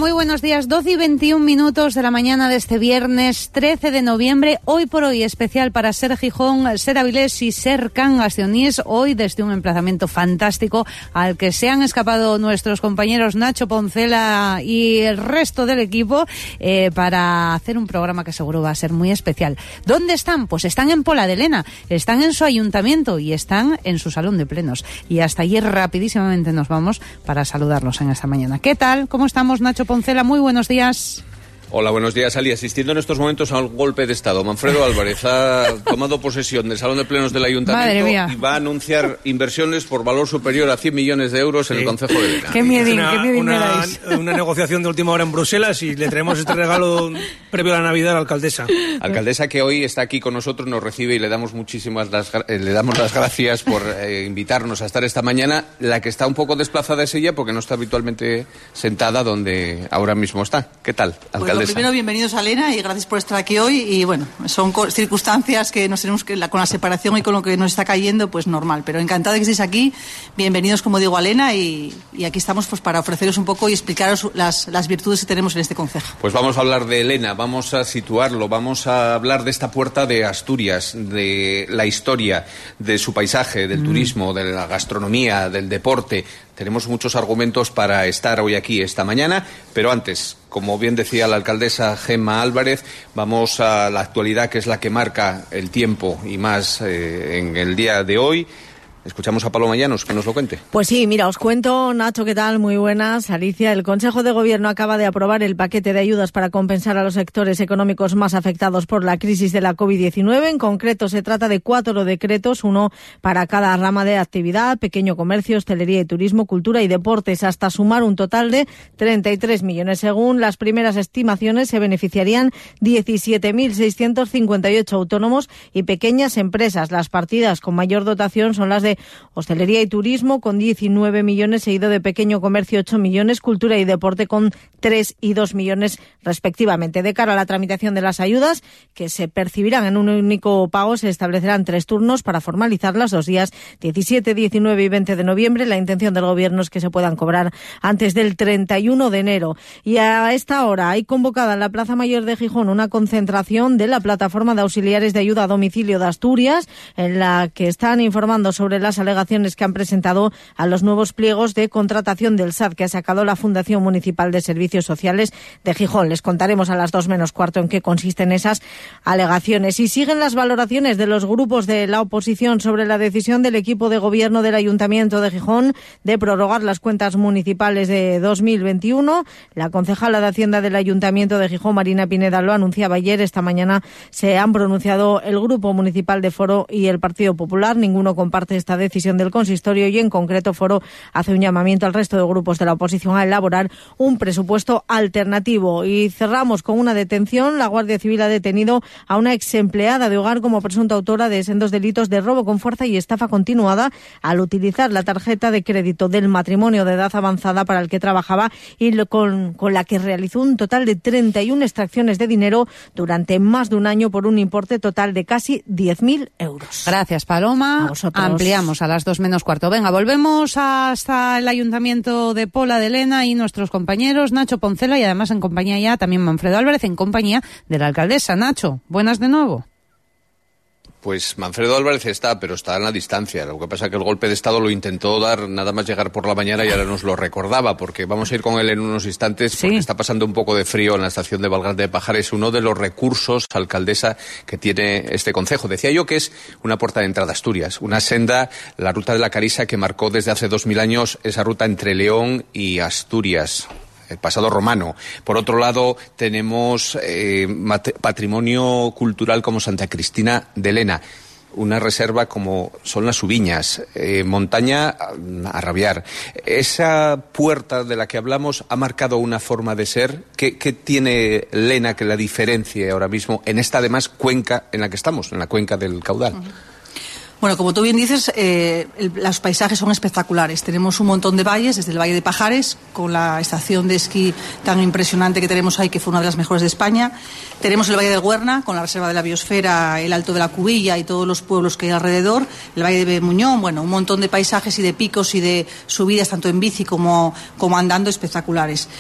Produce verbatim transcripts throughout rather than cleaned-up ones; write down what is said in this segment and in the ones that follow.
muy buenos días. doce y veintiún minutos de la mañana de este viernes trece de noviembre. Hoy por hoy especial para Ser Gijón, Ser Avilés y Ser Cangas de Onís. Hoy desde un emplazamiento fantástico al que se han escapado nuestros compañeros Nacho Poncela y el resto del equipo eh, para hacer un programa que seguro va a ser muy especial. ¿Dónde están? Pues están en Pola de Lena, están en su ayuntamiento y están en su salón de plenos. Y hasta allí rapidísimamente nos vamos para saludarlos en esta mañana. ¿Qué tal? ¿Cómo estamos, Nacho Poncela? Muy buenos días. Hola, buenos días, Ali. Asistiendo en estos momentos a un golpe de Estado. Manfredo Álvarez ha tomado posesión del Salón de Plenos del Ayuntamiento y va a anunciar inversiones por valor superior a cien millones de euros en sí. el Concejo de Lena. Qué miedín, una, qué miedín una, me dais. Una negociación de última hora en Bruselas y le traemos este regalo previo a la Navidad a la alcaldesa. Alcaldesa que hoy está aquí con nosotros, nos recibe y le damos muchísimas las, eh, le damos las gracias por eh, invitarnos a estar esta mañana. La que está un poco desplazada es ella porque no está habitualmente sentada donde ahora mismo está. ¿Qué tal, alcaldesa? Pues primero, bienvenidos a Lena y gracias por estar aquí hoy. Y bueno, son circunstancias que nos tenemos que, con la separación y con lo que nos está cayendo, pues normal. Pero encantada de que estéis aquí. Bienvenidos, como digo, a Lena y, y aquí estamos pues para ofreceros un poco y explicaros las, las virtudes que tenemos en este concejo. Pues vamos a hablar de Lena, vamos a situarlo, vamos a hablar de esta puerta de Asturias, de la historia, de su paisaje, del mm. turismo, de la gastronomía, del deporte. Tenemos muchos argumentos para estar hoy aquí esta mañana, pero antes, como bien decía la alcaldesa Gemma Álvarez, vamos a la actualidad, que es la que marca el tiempo y más eh, en el día de hoy. Escuchamos a Paloma Llanos, que nos lo cuente. Pues sí, mira, os cuento, Nacho, ¿qué tal? Muy buenas. Alicia, el Consejo de Gobierno acaba de aprobar el paquete de ayudas para compensar a los sectores económicos más afectados por la crisis de la covid diecinueve. En concreto, se trata de cuatro decretos, uno para cada rama de actividad, pequeño comercio, hostelería y turismo, cultura y deportes, hasta sumar un total de treinta y tres millones. Según las primeras estimaciones, se beneficiarían diecisiete mil seiscientos cincuenta y ocho autónomos y pequeñas empresas. Las partidas con mayor dotación son las de hostelería y turismo con diecinueve millones, seguido de pequeño comercio ocho millones, cultura y deporte con tres y dos millones respectivamente. De cara a la tramitación de las ayudas, que se percibirán en un único pago, se establecerán tres turnos para formalizarlas los días diecisiete, diecinueve y veinte de noviembre. La intención del Gobierno es que se puedan cobrar antes del treinta y uno de enero. Y a esta hora hay convocada en la Plaza Mayor de Gijón una concentración de la Plataforma de Auxiliares de Ayuda a Domicilio de Asturias, en la que están informando sobre las alegaciones que han presentado a los nuevos pliegos de contratación del S A D que ha sacado la Fundación Municipal de Servicios Sociales de Gijón. Les contaremos a las dos menos cuarto en qué consisten esas alegaciones. Y siguen las valoraciones de los grupos de la oposición sobre la decisión del equipo de gobierno del Ayuntamiento de Gijón de prorrogar las cuentas municipales de dos mil veintiuno. La concejala de Hacienda del Ayuntamiento de Gijón, Marina Pineda, lo anunciaba ayer. Esta mañana se han pronunciado el Grupo Municipal de Foro y el Partido Popular. Ninguno comparte esta decisión del consistorio y en concreto Foro hace un llamamiento al resto de grupos de la oposición a elaborar un presupuesto alternativo. Y cerramos con una detención. La Guardia Civil ha detenido a una ex empleada de hogar como presunta autora de sendos delitos de robo con fuerza y estafa continuada al utilizar la tarjeta de crédito del matrimonio de edad avanzada para el que trabajaba y con, con la que realizó un total de treinta y una extracciones de dinero durante más de un año por un importe total de casi diez mil euros. Gracias, Paloma. Ampliamos a las dos menos cuarto. Venga, volvemos hasta el Ayuntamiento de Pola de Lena y nuestros compañeros Nacho Poncela y además en compañía ya también Manfredo Álvarez, en compañía de la alcaldesa. Nacho, buenas de nuevo. Pues Manfredo Álvarez está, pero está en la distancia. Lo que pasa es que el golpe de Estado lo intentó dar nada más llegar por la mañana y ahora nos lo recordaba, porque vamos a ir con él en unos instantes, sí. Porque está pasando un poco de frío en la estación de Valgrande de Pajares, uno de los recursos, alcaldesa, que tiene este concejo. Decía yo que es una puerta de entrada a Asturias, una senda, la ruta de la Carisa, que marcó desde hace dos mil años esa ruta entre León y Asturias. El pasado romano. Por otro lado, tenemos eh, patrimonio cultural como Santa Cristina de Lena, una reserva como son las Ubiñas, eh, montaña a rabiar. Esa puerta de la que hablamos ha marcado una forma de ser. ¿Qué, qué tiene Lena que la diferencie ahora mismo en esta, además, cuenca en la que estamos, en la cuenca del Caudal? Uh-huh. Bueno, como tú bien dices, eh, el, los paisajes son espectaculares. Tenemos un montón de valles, desde el Valle de Pajares, con la estación de esquí tan impresionante que tenemos ahí, que fue una de las mejores de España. Tenemos el Valle del Huerna, con la Reserva de la Biosfera, el Alto de la Cubilla y todos los pueblos que hay alrededor. El Valle de Muñón, bueno, un montón de paisajes y de picos y de subidas, tanto en bici como, como andando, espectaculares.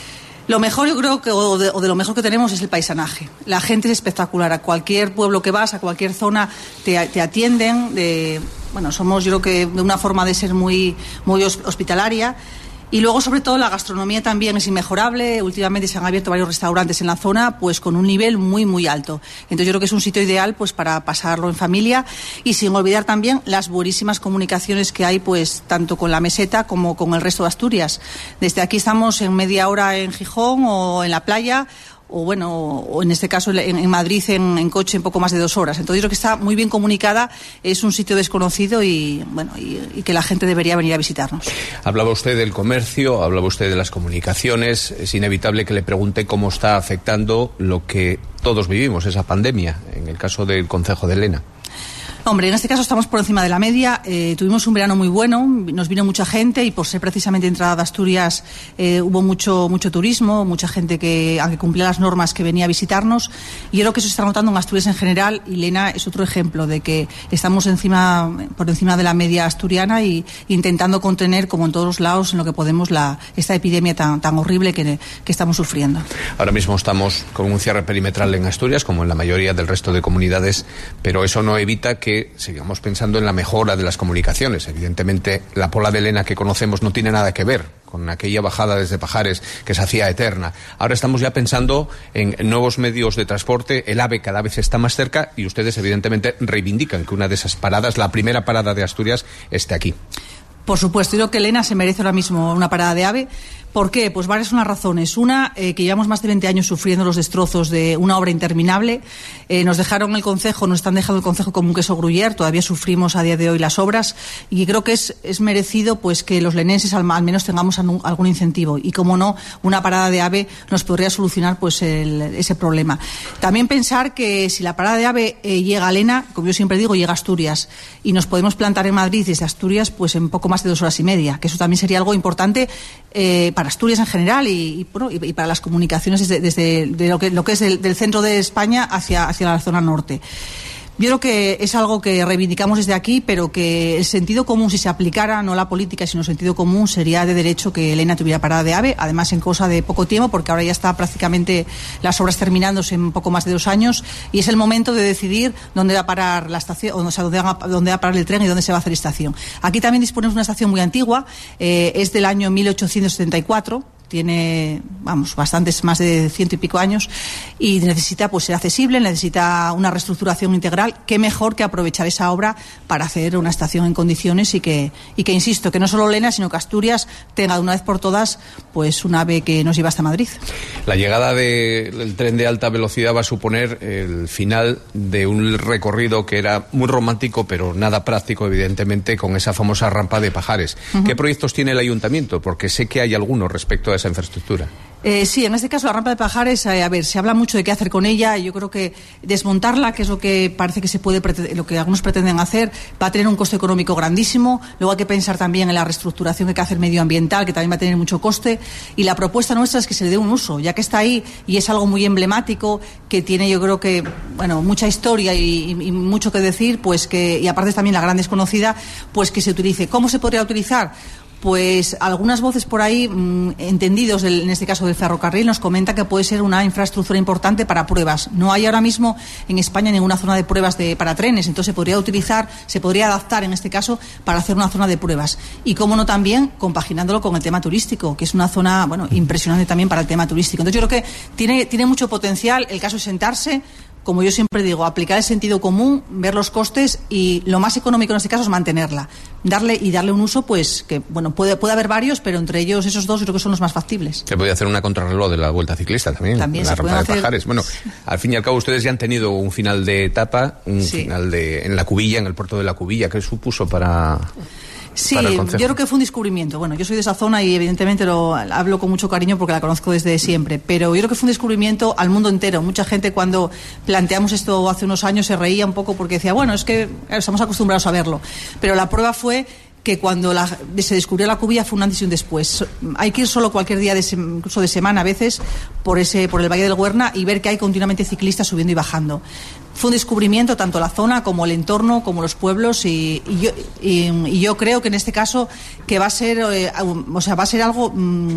Lo mejor, yo creo que, o de, o de lo mejor que tenemos es el paisanaje. La gente es espectacular. A cualquier pueblo que vas, a cualquier zona, te, te atienden. De, bueno, somos, yo creo que de una forma de ser muy, muy hospitalaria. Y luego, sobre todo, la gastronomía también es inmejorable. Últimamente se han abierto varios restaurantes en la zona, pues con un nivel muy, muy alto. Entonces, yo creo que es un sitio ideal, pues, para pasarlo en familia. Y sin olvidar también las buenísimas comunicaciones que hay, pues, tanto con la meseta como con el resto de Asturias. Desde aquí estamos en media hora en Gijón o en la playa, o bueno, o en este caso en, en Madrid en, en coche en poco más de dos horas. Entonces, yo creo que está muy bien comunicada, es un sitio desconocido y bueno, y, y que la gente debería venir a visitarnos. Hablaba usted del comercio, hablaba usted de las comunicaciones. Es inevitable que le pregunte cómo está afectando lo que todos vivimos, esa pandemia, en el caso del concejo de Lena. Hombre, en este caso estamos por encima de la media. Eh, tuvimos un verano muy bueno, nos vino mucha gente y por ser precisamente entrada de Asturias eh, hubo mucho mucho turismo, mucha gente que, aunque cumplía las normas, que venía a visitarnos. Y yo creo que eso se está notando en Asturias en general y Lena es otro ejemplo de que estamos encima por encima de la media asturiana y intentando contener, como en todos los lados, en lo que podemos, la, esta epidemia tan, tan horrible que, que estamos sufriendo. Ahora mismo estamos con un cierre perimetral en Asturias, como en la mayoría del resto de comunidades, pero eso no evita que sigamos pensando en la mejora de las comunicaciones. Evidentemente, la Pola de Lena que conocemos no tiene nada que ver con aquella bajada desde Pajares que se hacía eterna. Ahora estamos ya pensando en nuevos medios de transporte. El AVE cada vez está más cerca y ustedes evidentemente reivindican que una de esas paradas, la primera parada de Asturias, esté aquí. Por supuesto, yo creo que Lena se merece ahora mismo una parada de AVE. ¿Por qué? Pues varias son las razones. Una, eh, que llevamos más de veinte años sufriendo los destrozos de una obra interminable. Eh, nos dejaron el concejo, nos están dejando el concejo como un queso gruyère. Todavía sufrimos a día de hoy las obras y creo que es, es merecido pues que los lenenses al, al menos tengamos algún incentivo. Y como no, una parada de AVE nos podría solucionar pues el, ese problema. También pensar que si la parada de AVE eh, llega a Lena, como yo siempre digo, llega a Asturias y nos podemos plantar en Madrid desde Asturias pues en poco más de dos horas y media, que eso también sería algo importante eh, para Asturias en general y, y, bueno, y, y para las comunicaciones desde, desde de lo, que, lo que es del, del centro de España hacia, hacia la zona norte. Yo creo que es algo que reivindicamos desde aquí, pero que el sentido común, si se aplicara, no la política, sino el sentido común, sería de derecho que Lena tuviera parada de AVE, además en cosa de poco tiempo, porque ahora ya está prácticamente las obras terminándose en poco más de dos años, y es el momento de decidir dónde va a parar la estación, o sea, dónde va, dónde va a parar el tren y dónde se va a hacer estación. Aquí también disponemos de una estación muy antigua, eh, es del año mil ochocientos setenta y cuatro, tiene, vamos, bastantes, más de ciento y pico años y necesita pues ser accesible, necesita una reestructuración integral. Qué mejor que aprovechar esa obra para hacer una estación en condiciones y que, y que insisto, que no solo Lena, sino que Asturias tenga de una vez por todas pues un AVE que nos lleva hasta Madrid. La llegada de, del tren de alta velocidad va a suponer el final de un recorrido que era muy romántico, pero nada práctico, evidentemente, con esa famosa rampa de Pajares. Uh-huh. ¿Qué proyectos tiene el ayuntamiento? Porque sé que hay algunos respecto a esa infraestructura. Eh, sí, en este caso la rampa de Pajares, eh, a ver, se habla mucho de qué hacer con ella. Yo creo que desmontarla, que es lo que parece que se puede, lo que algunos pretenden hacer, va a tener un coste económico grandísimo. Luego hay que pensar también en la reestructuración que hay que hacer medioambiental, que también va a tener mucho coste. Y la propuesta nuestra es que se le dé un uso, ya que está ahí y es algo muy emblemático, que tiene, yo creo que, bueno, mucha historia y, y, y mucho que decir, pues que, y aparte también la gran desconocida, pues que se utilice. ¿Cómo se podría utilizar? Pues algunas voces por ahí, mmm, entendidos del, en este caso del ferrocarril, nos comentan que puede ser una infraestructura importante para pruebas. No hay ahora mismo en España ninguna zona de pruebas de, para trenes, entonces se podría utilizar, se podría adaptar en este caso para hacer una zona de pruebas. Y cómo no también compaginándolo con el tema turístico, que es una zona, bueno, impresionante también para el tema turístico. Entonces yo creo que tiene, tiene mucho potencial. El caso es sentarse, como yo siempre digo, aplicar el sentido común, ver los costes y lo más económico en este caso es mantenerla, darle y darle un uso, pues que bueno, puede, puede haber varios, pero entre ellos esos dos creo que son los más factibles. Se puede hacer una contrarreloj de la Vuelta Ciclista también, también la se rampa de hacer... Pajares. Bueno, al fin y al cabo ustedes ya han tenido un final de etapa, un sí. final de en la Cubilla, en el puerto de la Cubilla. ¿Qué supuso para...? Sí, yo creo que fue un descubrimiento. Bueno, yo soy de esa zona y evidentemente lo hablo con mucho cariño porque la conozco desde siempre, pero yo creo que fue un descubrimiento al mundo entero. Mucha gente cuando planteamos esto hace unos años se reía un poco porque decía, bueno, es que estamos acostumbrados a verlo, pero la prueba fue que cuando la, se descubrió la Cubilla fue un antes y un después. Hay que ir solo cualquier día, de se, incluso de semana a veces, por ese por el Valle del Huerna y ver que hay continuamente ciclistas subiendo y bajando. Fue un descubrimiento tanto la zona como el entorno, como los pueblos y, y, yo, y, y yo creo que en este caso que va a ser, eh, o sea, va a ser algo mmm,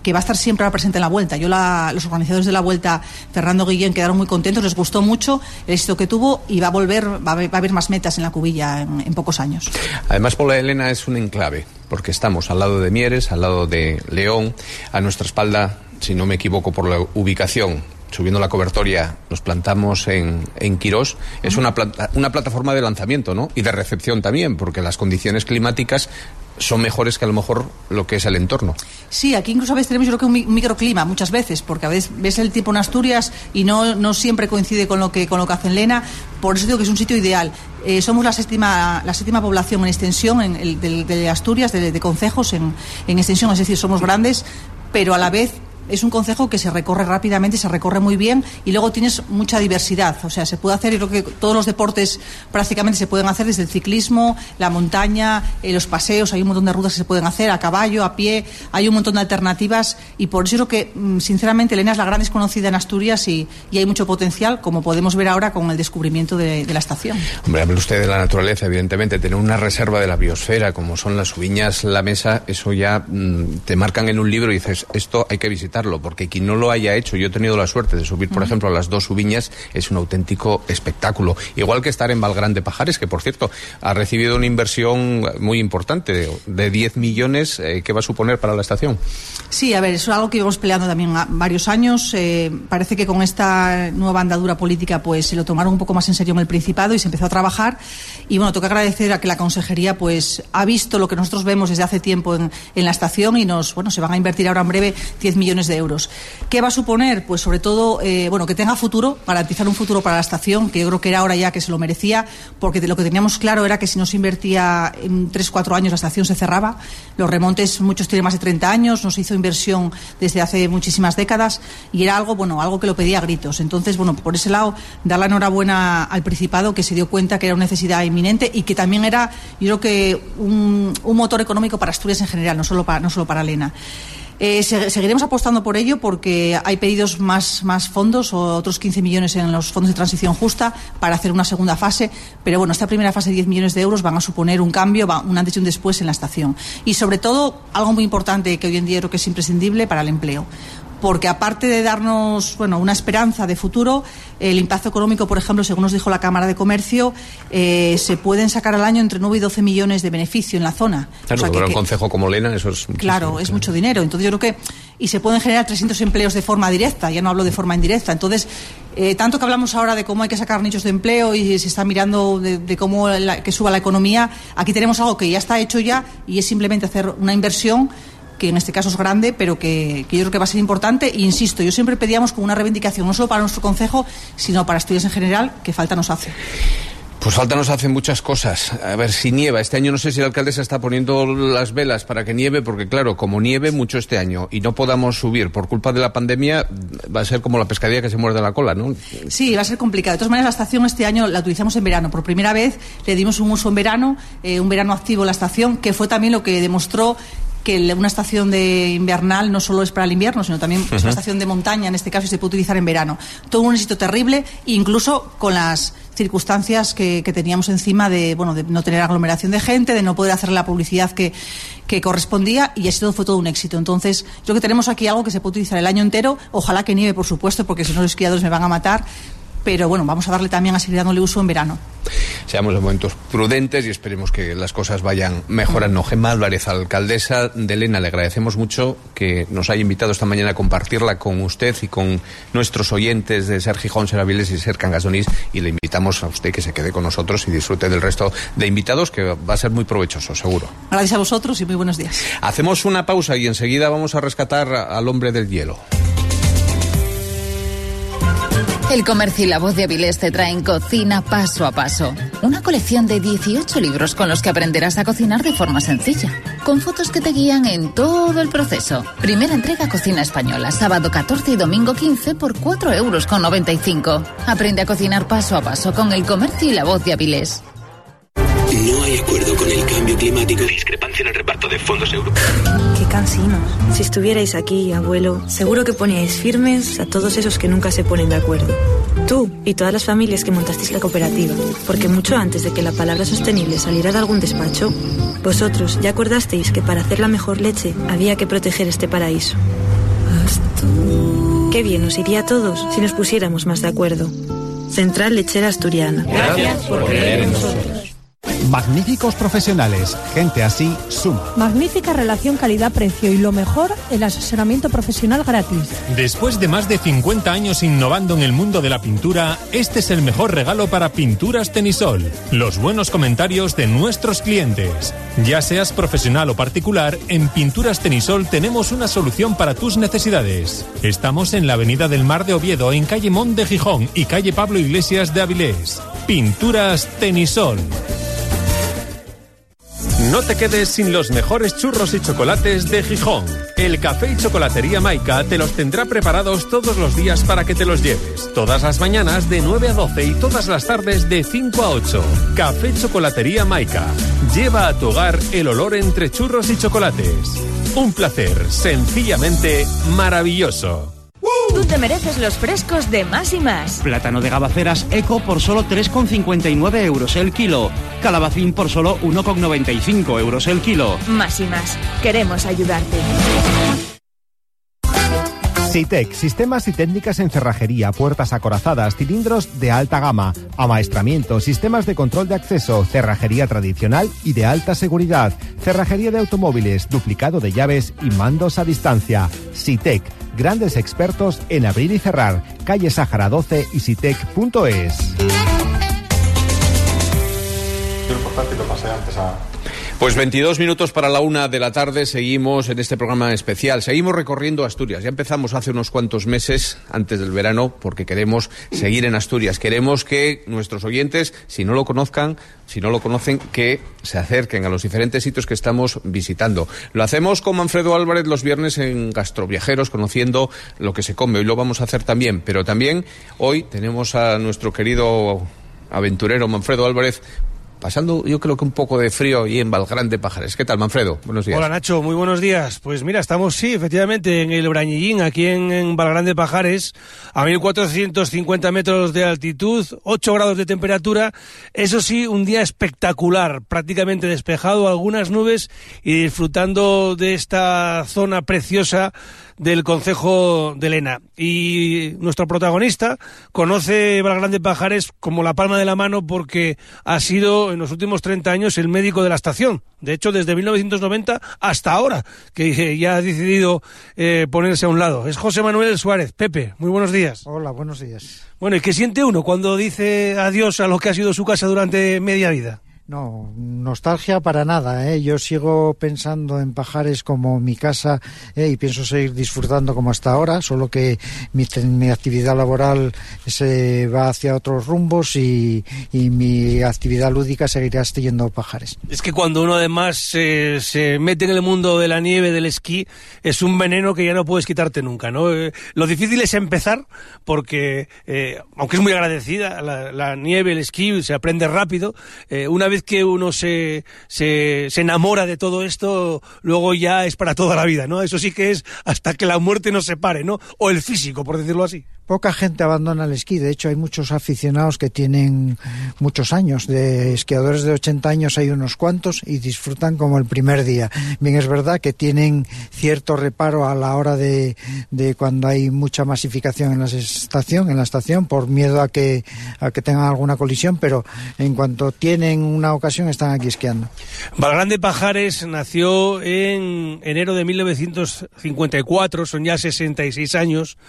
que va a estar siempre presente en la Vuelta. Yo la, los organizadores de la Vuelta, Fernando Guillén, quedaron muy contentos, les gustó mucho el éxito que tuvo y va a volver, va a haber, va a haber más metas en la Cubilla en, en pocos años. Además, Pola Elena es un enclave, porque estamos al lado de Mieres, al lado de León, a nuestra espalda, si no me equivoco por la ubicación, subiendo la Cobertoria, nos plantamos en, en Quirós. Es una, plata, una plataforma de lanzamiento, ¿no? Y de recepción también, porque las condiciones climáticas son mejores que a lo mejor lo que es el entorno. Sí, aquí incluso a veces tenemos yo creo que un microclima muchas veces, porque a veces ves el tiempo en Asturias y no, no siempre coincide con lo que con lo que hace en Lena. Por eso digo que es un sitio ideal. Eh, somos la séptima la séptima población en extensión en el, de, de Asturias, de, de concejos en, en extensión, es decir, somos grandes, pero a la vez es un concejo que se recorre rápidamente, se recorre muy bien y luego tienes mucha diversidad. O sea, se puede hacer, yo creo que todos los deportes prácticamente se pueden hacer, desde el ciclismo, la montaña, eh, los paseos, hay un montón de rutas que se pueden hacer a caballo, a pie, hay un montón de alternativas y por eso creo que, sinceramente, Lena es la gran desconocida en Asturias y, y hay mucho potencial, como podemos ver ahora con el descubrimiento de, de la estación. Hombre, habla usted de la naturaleza, evidentemente, tener una reserva de la biosfera, como son las Subiñas, la Mesa, eso ya mmm, te marcan en un libro y dices, esto hay que visitar. Porque quien no lo haya hecho, yo he tenido la suerte de subir, por uh-huh. ejemplo, a las dos Subiñas, es un auténtico espectáculo. Igual que estar en Valgrande Pajares, que por cierto ha recibido una inversión muy importante de, de diez millones, eh, ¿qué va a suponer para la estación? Sí, a ver, eso es algo que íbamos peleando también varios años. Eh, parece que con esta nueva andadura política pues se lo tomaron un poco más en serio en el Principado y se empezó a trabajar. Y bueno, toca agradecer a que la Consejería pues ha visto lo que nosotros vemos desde hace tiempo en, en la estación y nos, bueno, se van a invertir ahora en breve diez millones de euros. ¿Qué va a suponer? Pues sobre todo, eh, bueno, que tenga futuro, garantizar un futuro para la estación, que yo creo que era ahora ya que se lo merecía, porque lo que teníamos claro era que si no se invertía en tres, cuatro años la estación se cerraba. Los remontes, muchos tienen más de treinta años, no se hizo inversión desde hace muchísimas décadas y era algo, bueno, algo que lo pedía a gritos. Entonces, bueno, por ese lado, dar la enhorabuena al Principado, que se dio cuenta que era una necesidad inminente y que también era, yo creo que un, un motor económico para Asturias en general, no solo para, no solo para Lena. Eh, seguiremos apostando por ello porque hay pedidos más, más fondos, o otros quince millones en los fondos de transición justa para hacer una segunda fase, pero bueno, esta primera fase de diez millones de euros van a suponer un cambio, un antes y un después en la estación. Y sobre todo, algo muy importante que hoy en día creo que es imprescindible para el empleo. Porque aparte de darnos, bueno, una esperanza de futuro, el impacto económico, por ejemplo, según nos dijo la Cámara de Comercio, eh, se pueden sacar al año entre nueve y doce millones de beneficio en la zona. Claro, o sea, para que, un concejo como Lena eso es claro, claro, es mucho dinero. Entonces yo creo que y se pueden generar trescientos empleos de forma directa, ya no hablo de forma indirecta. Entonces, eh, tanto que hablamos ahora de cómo hay que sacar nichos de empleo y se está mirando de, de cómo la, que suba la economía, aquí tenemos algo que ya está hecho ya y es simplemente hacer una inversión que en este caso es grande, pero que, que yo creo que va a ser importante. E insisto, yo siempre pedíamos como una reivindicación, no solo para nuestro concejo, sino para Asturias en general, que falta nos hace. Pues falta nos hace muchas cosas. A ver si nieva. Este año no sé si la alcaldesa está poniendo las velas para que nieve, porque claro, como nieve mucho este año y no podamos subir por culpa de la pandemia, va a ser como la pescadilla que se muerde la cola, ¿no? Sí, va a ser complicado. De todas maneras, la estación este año la utilizamos en verano. Por primera vez le dimos un uso en verano, eh, un verano activo a la estación, que fue también lo que demostró que una estación de invernal no solo es para el invierno, sino también uh-huh. es una estación de montaña, en este caso, y se puede utilizar en verano. Todo un éxito terrible, incluso con las circunstancias que, que teníamos encima de, bueno, de no tener aglomeración de gente, de no poder hacer la publicidad que, que correspondía, y así todo fue todo un éxito. Entonces, creo que tenemos aquí algo que se puede utilizar el año entero. Ojalá que nieve, por supuesto, porque si no los esquiadores me van a matar. Pero bueno, vamos a darle también a seguir dándole uso en verano. Seamos de momentos prudentes y esperemos que las cosas vayan mejorando. Gemma Álvarez, alcaldesa de Lena, le agradecemos mucho que nos haya invitado esta mañana a compartirla con usted y con nuestros oyentes de Ser Gijón, Ser Avilés y Ser Cangas de Onís, y le invitamos a usted que se quede con nosotros y disfrute del resto de invitados, que va a ser muy provechoso, seguro. Gracias a vosotros y muy buenos días. Hacemos una pausa y enseguida vamos a rescatar al hombre del hielo. El Comercio y La Voz de Avilés te traen Cocina Paso a Paso, una colección de dieciocho libros con los que aprenderás a cocinar de forma sencilla, con fotos que te guían en todo el proceso. Primera entrega Cocina Española, sábado catorce y domingo quince por cuatro euros con noventa y cinco. Aprende a cocinar paso a paso con El Comercio y La Voz de Avilés. No hay acuerdo con el cambio climático. Discrepancia en el reparto de fondos europeos. Qué cansinos. Si estuvierais aquí, abuelo, seguro que poníais firmes a todos esos que nunca se ponen de acuerdo. Tú y todas las familias que montasteis la cooperativa. Porque mucho antes de que la palabra sostenible saliera de algún despacho, vosotros ya acordasteis que para hacer la mejor leche había que proteger este paraíso. Qué bien nos iría a todos si nos pusiéramos más de acuerdo. Central Lechera Asturiana. Gracias por creer en nosotros. Magníficos profesionales, gente así suma. Magnífica relación calidad-precio y lo mejor, el asesoramiento profesional gratis. Después de más de cincuenta años innovando en el mundo de la pintura, este es el mejor regalo para Pinturas Tenisol. Los buenos comentarios de nuestros clientes. Ya seas profesional o particular, en Pinturas Tenisol tenemos una solución para tus necesidades. Estamos en la Avenida del Mar de Oviedo, en calle Mont de Gijón y calle Pablo Iglesias de Avilés. Pinturas Tenisol. No te quedes sin los mejores churros y chocolates de Gijón. El Café y Chocolatería Maica te los tendrá preparados todos los días para que te los lleves. Todas las mañanas de nueve a doce y todas las tardes de cinco a ocho. Café y Chocolatería Maica. Lleva a tu hogar el olor entre churros y chocolates. Un placer sencillamente maravilloso. Tú te mereces los frescos de Más y Más. Plátano de Gabaceras Eco por solo tres con cincuenta y nueve euros el kilo. Calabacín por solo uno con noventa y cinco euros el kilo. Más y Más. Queremos ayudarte. Sitec, sistemas y técnicas en cerrajería, puertas acorazadas, cilindros de alta gama, amaestramiento, sistemas de control de acceso, cerrajería tradicional y de alta seguridad, cerrajería de automóviles, duplicado de llaves y mandos a distancia. Sitec, grandes expertos en abrir y cerrar. Calle Sáhara doce y sitec punto es. Lo importante lo pasé antes a... Pues veintidós minutos para la una de la tarde, seguimos en este programa especial, seguimos recorriendo Asturias. Ya empezamos hace unos cuantos meses, antes del verano, porque queremos seguir en Asturias. Queremos que nuestros oyentes, si no lo conozcan, si no lo conocen, que se acerquen a los diferentes sitios que estamos visitando. Lo hacemos con Manfredo Álvarez los viernes en Gastroviajeros, conociendo lo que se come. Hoy lo vamos a hacer también, pero también hoy tenemos a nuestro querido aventurero Manfredo Álvarez, pasando yo creo que un poco de frío ahí en Valgrande Pajares. ¿Qué tal, Manfredo? Buenos días. Hola, Nacho, muy buenos días. Pues mira, estamos, sí, efectivamente, en el Brañillín, aquí en, en Valgrande Pajares, a mil cuatrocientos cincuenta metros de altitud, ocho grados de temperatura. Eso sí, un día espectacular, prácticamente despejado, algunas nubes y disfrutando de esta zona preciosa del concejo de Lena. Y nuestro protagonista conoce Valgrande Pajares como la palma de la mano porque ha sido en los últimos treinta años el médico de la estación. De hecho, desde mil novecientos noventa hasta ahora, que ya ha decidido eh, ponerse a un lado. Es José Manuel Suárez. Pepe, muy buenos días. Hola, buenos días. Bueno, ¿y qué siente uno cuando dice adiós a lo que ha sido su casa durante media vida? No, nostalgia para nada, ¿eh? Yo sigo pensando en Pajares como mi casa, ¿eh? Y pienso seguir disfrutando como hasta ahora, solo que mi, mi actividad laboral se va hacia otros rumbos y, y mi actividad lúdica seguirá yendo a Pajares. Es que cuando uno además eh, se mete en el mundo de la nieve, del esquí, es un veneno que ya no puedes quitarte nunca, ¿no? Eh, lo difícil es empezar porque, eh, aunque es muy agradecida, la, la nieve, el esquí, se aprende rápido, eh, una vez que uno se, se, se enamora de todo esto, luego ya es para toda la vida, ¿no? Eso sí que es hasta que la muerte nos separe, ¿no? O el físico, por decirlo así. Poca gente abandona el esquí, de hecho hay muchos aficionados que tienen muchos años, de esquiadores de ochenta años hay unos cuantos y disfrutan como el primer día. Bien, es verdad que tienen cierto reparo a la hora de, de cuando hay mucha masificación en la estación, en la estación, por miedo a que, a que tengan alguna colisión, pero en cuanto tienen una ocasión están aquí esquiando. Valgrande Pajares nació en enero de mil novecientos cincuenta y cuatro, son ya sesenta y seis años.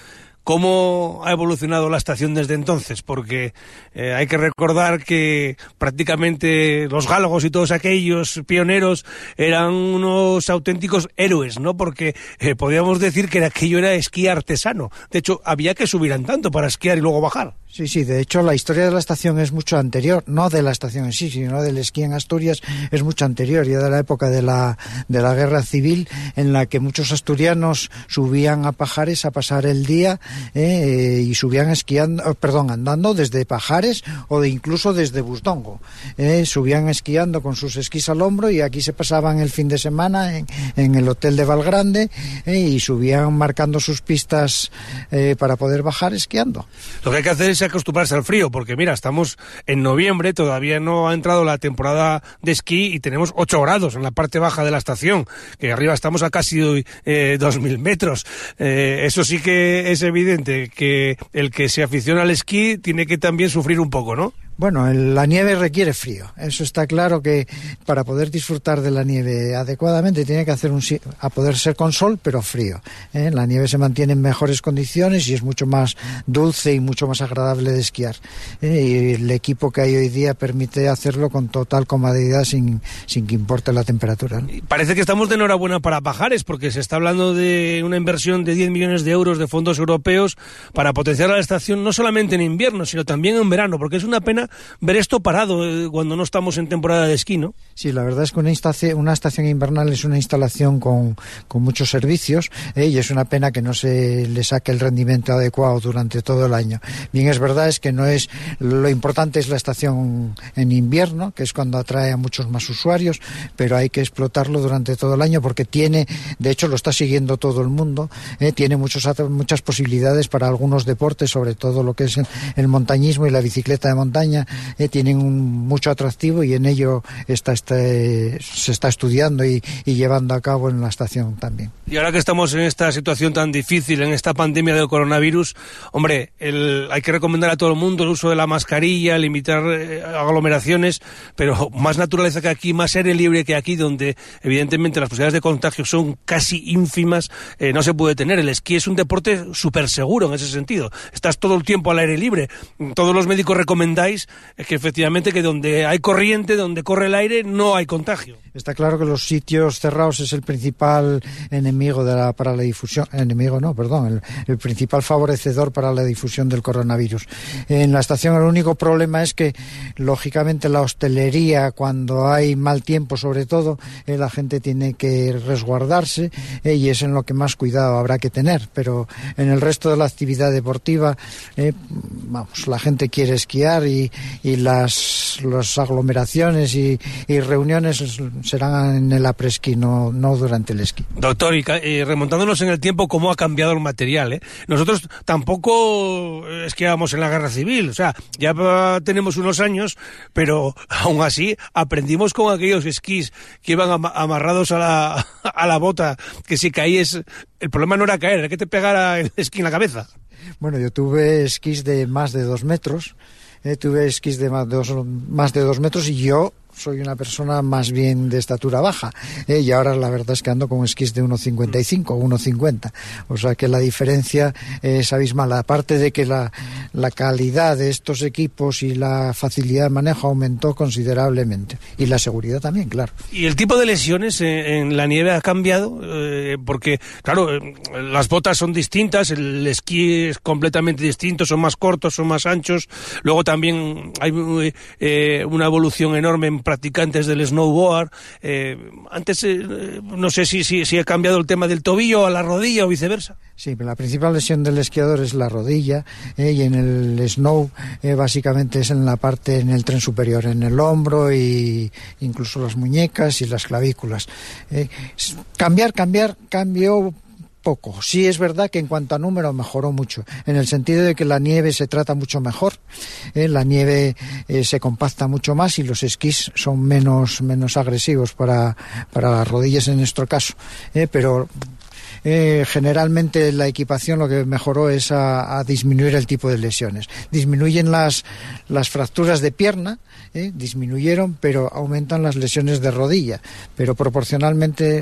¿Cómo ha evolucionado la estación desde entonces? Porque eh, hay que recordar que prácticamente los galgos y todos aquellos pioneros eran unos auténticos héroes, ¿no? Porque eh, podíamos decir que aquello era esquí artesano. De hecho, había que subir andando para esquiar y luego bajar. Sí, sí, de hecho la historia de la estación es mucho anterior, no de la estación en sí, sino del esquí en Asturias es mucho anterior, ya de la época de la, de la guerra civil, en la que muchos asturianos subían a Pajares a pasar el día eh, y subían esquiando, perdón, andando desde Pajares o de incluso desde Busdongo. Eh, subían esquiando con sus esquís al hombro y aquí se pasaban el fin de semana en, en el hotel de Valgrande eh, y subían marcando sus pistas eh, para poder bajar esquiando. Lo que hay que hacer es acostumbrarse al frío, porque mira, estamos en noviembre, todavía no ha entrado la temporada de esquí y tenemos ocho grados en la parte baja de la estación, que arriba estamos a casi eh, dos mil metros. Eh, eso sí que es evidente evidente que el que se aficiona al esquí tiene que también sufrir un poco, ¿no? Bueno, la nieve requiere frío. Eso está claro, que para poder disfrutar de la nieve adecuadamente tiene que hacer un a poder ser con sol, pero frío. ¿eh? La nieve se mantiene en mejores condiciones y es mucho más dulce y mucho más agradable de esquiar. ¿eh? Y el equipo que hay hoy día permite hacerlo con total comodidad sin, sin que importe la temperatura, ¿no? Parece que estamos de enhorabuena para Pajares, porque se está hablando de una inversión de diez millones de euros de fondos europeos para potenciar la estación, no solamente en invierno, sino también en verano, porque es una pena ver esto parado eh, cuando no estamos en temporada de esquí, ¿no? Sí, la verdad es que una, estación, una estación invernal es una instalación con, con muchos servicios eh, y es una pena que no se le saque el rendimiento adecuado durante todo el año. Bien, es verdad es que no es lo importante es la estación en invierno, que es cuando atrae a muchos más usuarios, pero hay que explotarlo durante todo el año porque tiene, de hecho lo está siguiendo todo el mundo, eh, tiene muchos, muchas posibilidades para algunos deportes, sobre todo lo que es el, el montañismo y la bicicleta de montaña. Eh, tienen un, mucho atractivo y en ello está, está, eh, se está estudiando y, y llevando a cabo en la estación también. Y ahora que estamos en esta situación tan difícil, en esta pandemia del coronavirus, hombre, el, hay que recomendar a todo el mundo el uso de la mascarilla, limitar eh, aglomeraciones, pero más naturaleza que aquí, más aire libre que aquí, donde evidentemente las posibilidades de contagio son casi ínfimas, eh, no se puede tener. El esquí es un deporte súper seguro en ese sentido. Estás todo el tiempo al aire libre. Todos los médicos recomendáis es que efectivamente que donde hay corriente, donde corre el aire, no hay contagio. Está claro que los sitios cerrados es el principal enemigo de la, para la difusión, enemigo no, perdón, el, el principal favorecedor para la difusión del coronavirus. En la estación el único problema es que, lógicamente, la hostelería, cuando hay mal tiempo sobre todo, eh, la gente tiene que resguardarse eh, y es en lo que más cuidado habrá que tener, pero en el resto de la actividad deportiva, eh, vamos, la gente quiere esquiar y, y las, las aglomeraciones y, y reuniones serán en el après-ski, no, no durante el esquí. Doctor, y eh, remontándonos en el tiempo, ¿cómo ha cambiado el material? Eh? Nosotros tampoco esquiábamos en la Guerra Civil, o sea, ya tenemos unos años, pero aún así aprendimos con aquellos esquís que iban am amarrados a la, a la bota, que si caíes, el problema no era caer, era que te pegara el esquí en la cabeza. Bueno, yo tuve esquís de más de dos metros, eh, tuve esquís de más de dos, más de dos metros y yo soy una persona más bien de estatura baja, ¿eh? Y ahora la verdad es que ando con esquís de uno cincuenta y cinco, uno cincuenta, o sea que la diferencia es abismal, aparte de que la, la calidad de estos equipos y la facilidad de manejo aumentó considerablemente, y la seguridad también, claro. ¿Y el tipo de lesiones en, en la nieve ha cambiado? Eh, porque, claro, eh, las botas son distintas, el esquí es completamente distinto, son más cortos, son más anchos, luego también hay eh, una evolución enorme en practicantes del snowboard. Eh, antes, eh, no sé si, si, si ha cambiado el tema del tobillo a la rodilla o viceversa. Sí, pero la principal lesión del esquiador es la rodilla, eh, y en el snow eh, básicamente es en la parte, en el tren superior, en el hombro y incluso las muñecas y las clavículas. Eh, cambiar, cambiar, cambió poco. Sí es verdad que en cuanto a número mejoró mucho, en el sentido de que la nieve se trata mucho mejor, eh, la nieve eh, se compacta mucho más y los esquís son menos, menos agresivos para, para las rodillas en nuestro caso, eh, pero Eh, generalmente la equipación lo que mejoró es a, a disminuir el tipo de lesiones. Disminuyen las, las fracturas de pierna, eh, disminuyeron, pero aumentan las lesiones de rodilla, pero proporcionalmente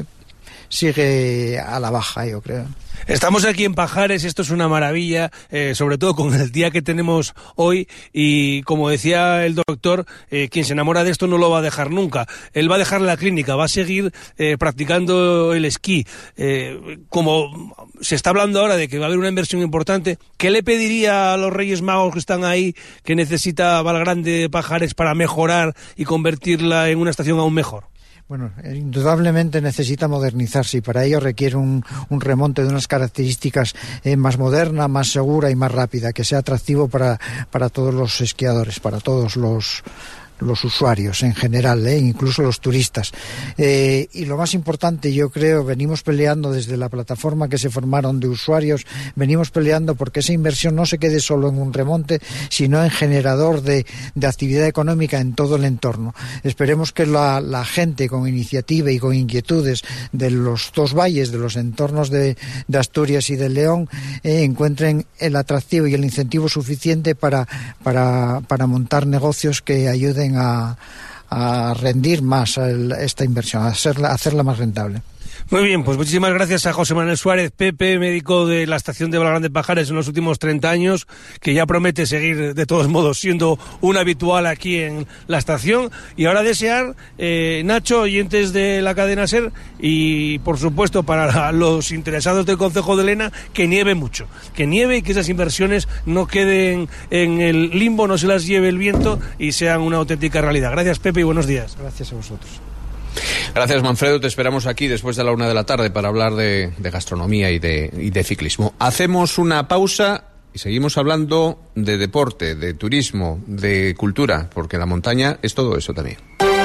sigue a la baja, yo creo. Estamos aquí en Pajares, esto es una maravilla, eh, sobre todo con el día que tenemos hoy, y como decía el doctor, eh, quien se enamora de esto no lo va a dejar nunca. Él va a dejar la clínica, va a seguir eh, practicando el esquí. Eh, como se está hablando ahora de que va a haber una inversión importante, ¿qué le pediría a los Reyes Magos que están ahí, que necesita Valgrande de Pajares para mejorar y convertirla en una estación aún mejor? Bueno, indudablemente necesita modernizarse y para ello requiere un, un remonte de unas características eh, más moderna, más segura y más rápida, que sea atractivo para, para todos los esquiadores, para todos los los usuarios en general, ¿eh? Incluso los turistas. Eh, y lo más importante, yo creo, venimos peleando desde la plataforma que se formaron de usuarios, venimos peleando porque esa inversión no se quede solo en un remonte, sino en generador de, de actividad económica en todo el entorno. Esperemos que la, la gente con iniciativa y con inquietudes de los dos valles, de los entornos de, de Asturias y de León, eh, encuentren el atractivo y el incentivo suficiente para, para, para montar negocios que ayuden a, a rendir más el, esta inversión, a hacerla, a hacerla más rentable. Muy bien, pues muchísimas gracias a José Manuel Suárez, Pepe, médico de la estación de Valgrande Pajares en los últimos treinta años, que ya promete seguir de todos modos siendo un habitual aquí en la estación. Y ahora desear, eh, Nacho, oyentes de la cadena SER, y por supuesto para los interesados del Concejo de Lena, que nieve mucho, que nieve y que esas inversiones no queden en el limbo, no se las lleve el viento y sean una auténtica realidad. Gracias, Pepe, y buenos días. Gracias a vosotros. Gracias, Manfredo. Te esperamos aquí después de la una de la tarde para hablar de, de gastronomía y de, y de ciclismo. Hacemos una pausa y seguimos hablando de deporte, de turismo, de cultura, porque la montaña es todo eso también.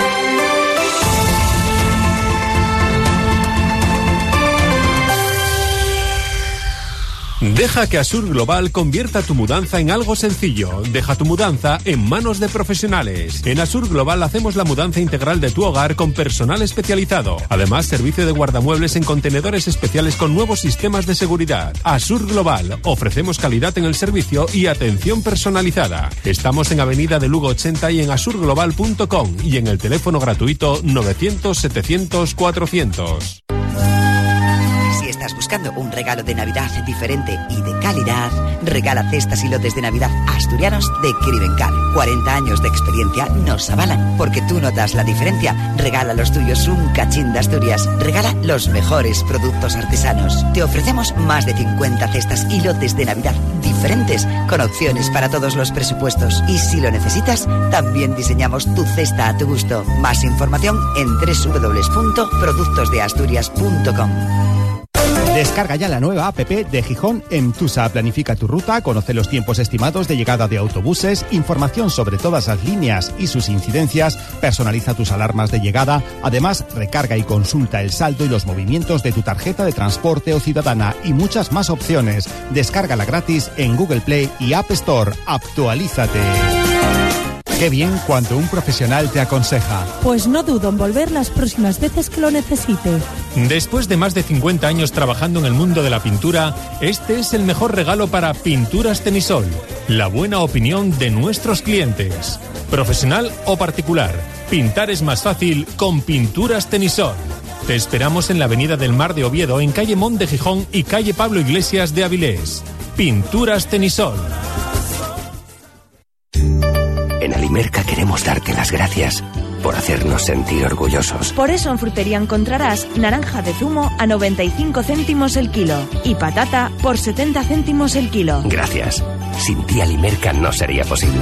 Deja que Asur Global convierta tu mudanza en algo sencillo. Deja tu mudanza en manos de profesionales. En Asur Global hacemos la mudanza integral de tu hogar con personal especializado. Además, servicio de guardamuebles en contenedores especiales con nuevos sistemas de seguridad. Asur Global. Ofrecemos calidad en el servicio y atención personalizada. Estamos en Avenida de Lugo ochenta y en asur global punto com y en el teléfono gratuito novecientos setecientos cuatrocientos. Si estás buscando un regalo de Navidad diferente y de calidad, regala cestas y lotes de Navidad asturianos de Cribencar. cuarenta años de experiencia nos avalan. Porque tú notas la diferencia, regala a los tuyos un cachín de Asturias. Regala los mejores productos artesanos. Te ofrecemos más de cincuenta cestas y lotes de Navidad diferentes, con opciones para todos los presupuestos. Y si lo necesitas, también diseñamos tu cesta a tu gusto. Más información en doble u doble u doble u punto productos de asturias punto com. Descarga ya la nueva app de Gijón en Tusa. Planifica tu ruta, conoce los tiempos estimados de llegada de autobuses, información sobre todas las líneas y sus incidencias, personaliza tus alarmas de llegada, además recarga y consulta el saldo y los movimientos de tu tarjeta de transporte o ciudadana y muchas más opciones. Descárgala gratis en Google Play y App Store. Actualízate. Qué bien cuando un profesional te aconseja. Pues no dudo en volver las próximas veces que lo necesite. Después de más de cincuenta años trabajando en el mundo de la pintura, este es el mejor regalo para Pinturas Tenisol. La buena opinión de nuestros clientes. Profesional o particular, pintar es más fácil con Pinturas Tenisol. Te esperamos en la Avenida del Mar de Oviedo, en calle Mont de Gijón y calle Pablo Iglesias de Avilés. Pinturas Tenisol. En Alimerca queremos darte las gracias por hacernos sentir orgullosos. Por eso en frutería encontrarás naranja de zumo a noventa y cinco céntimos el kilo y patata por setenta céntimos el kilo. Gracias. Sin ti Alimerca no sería posible.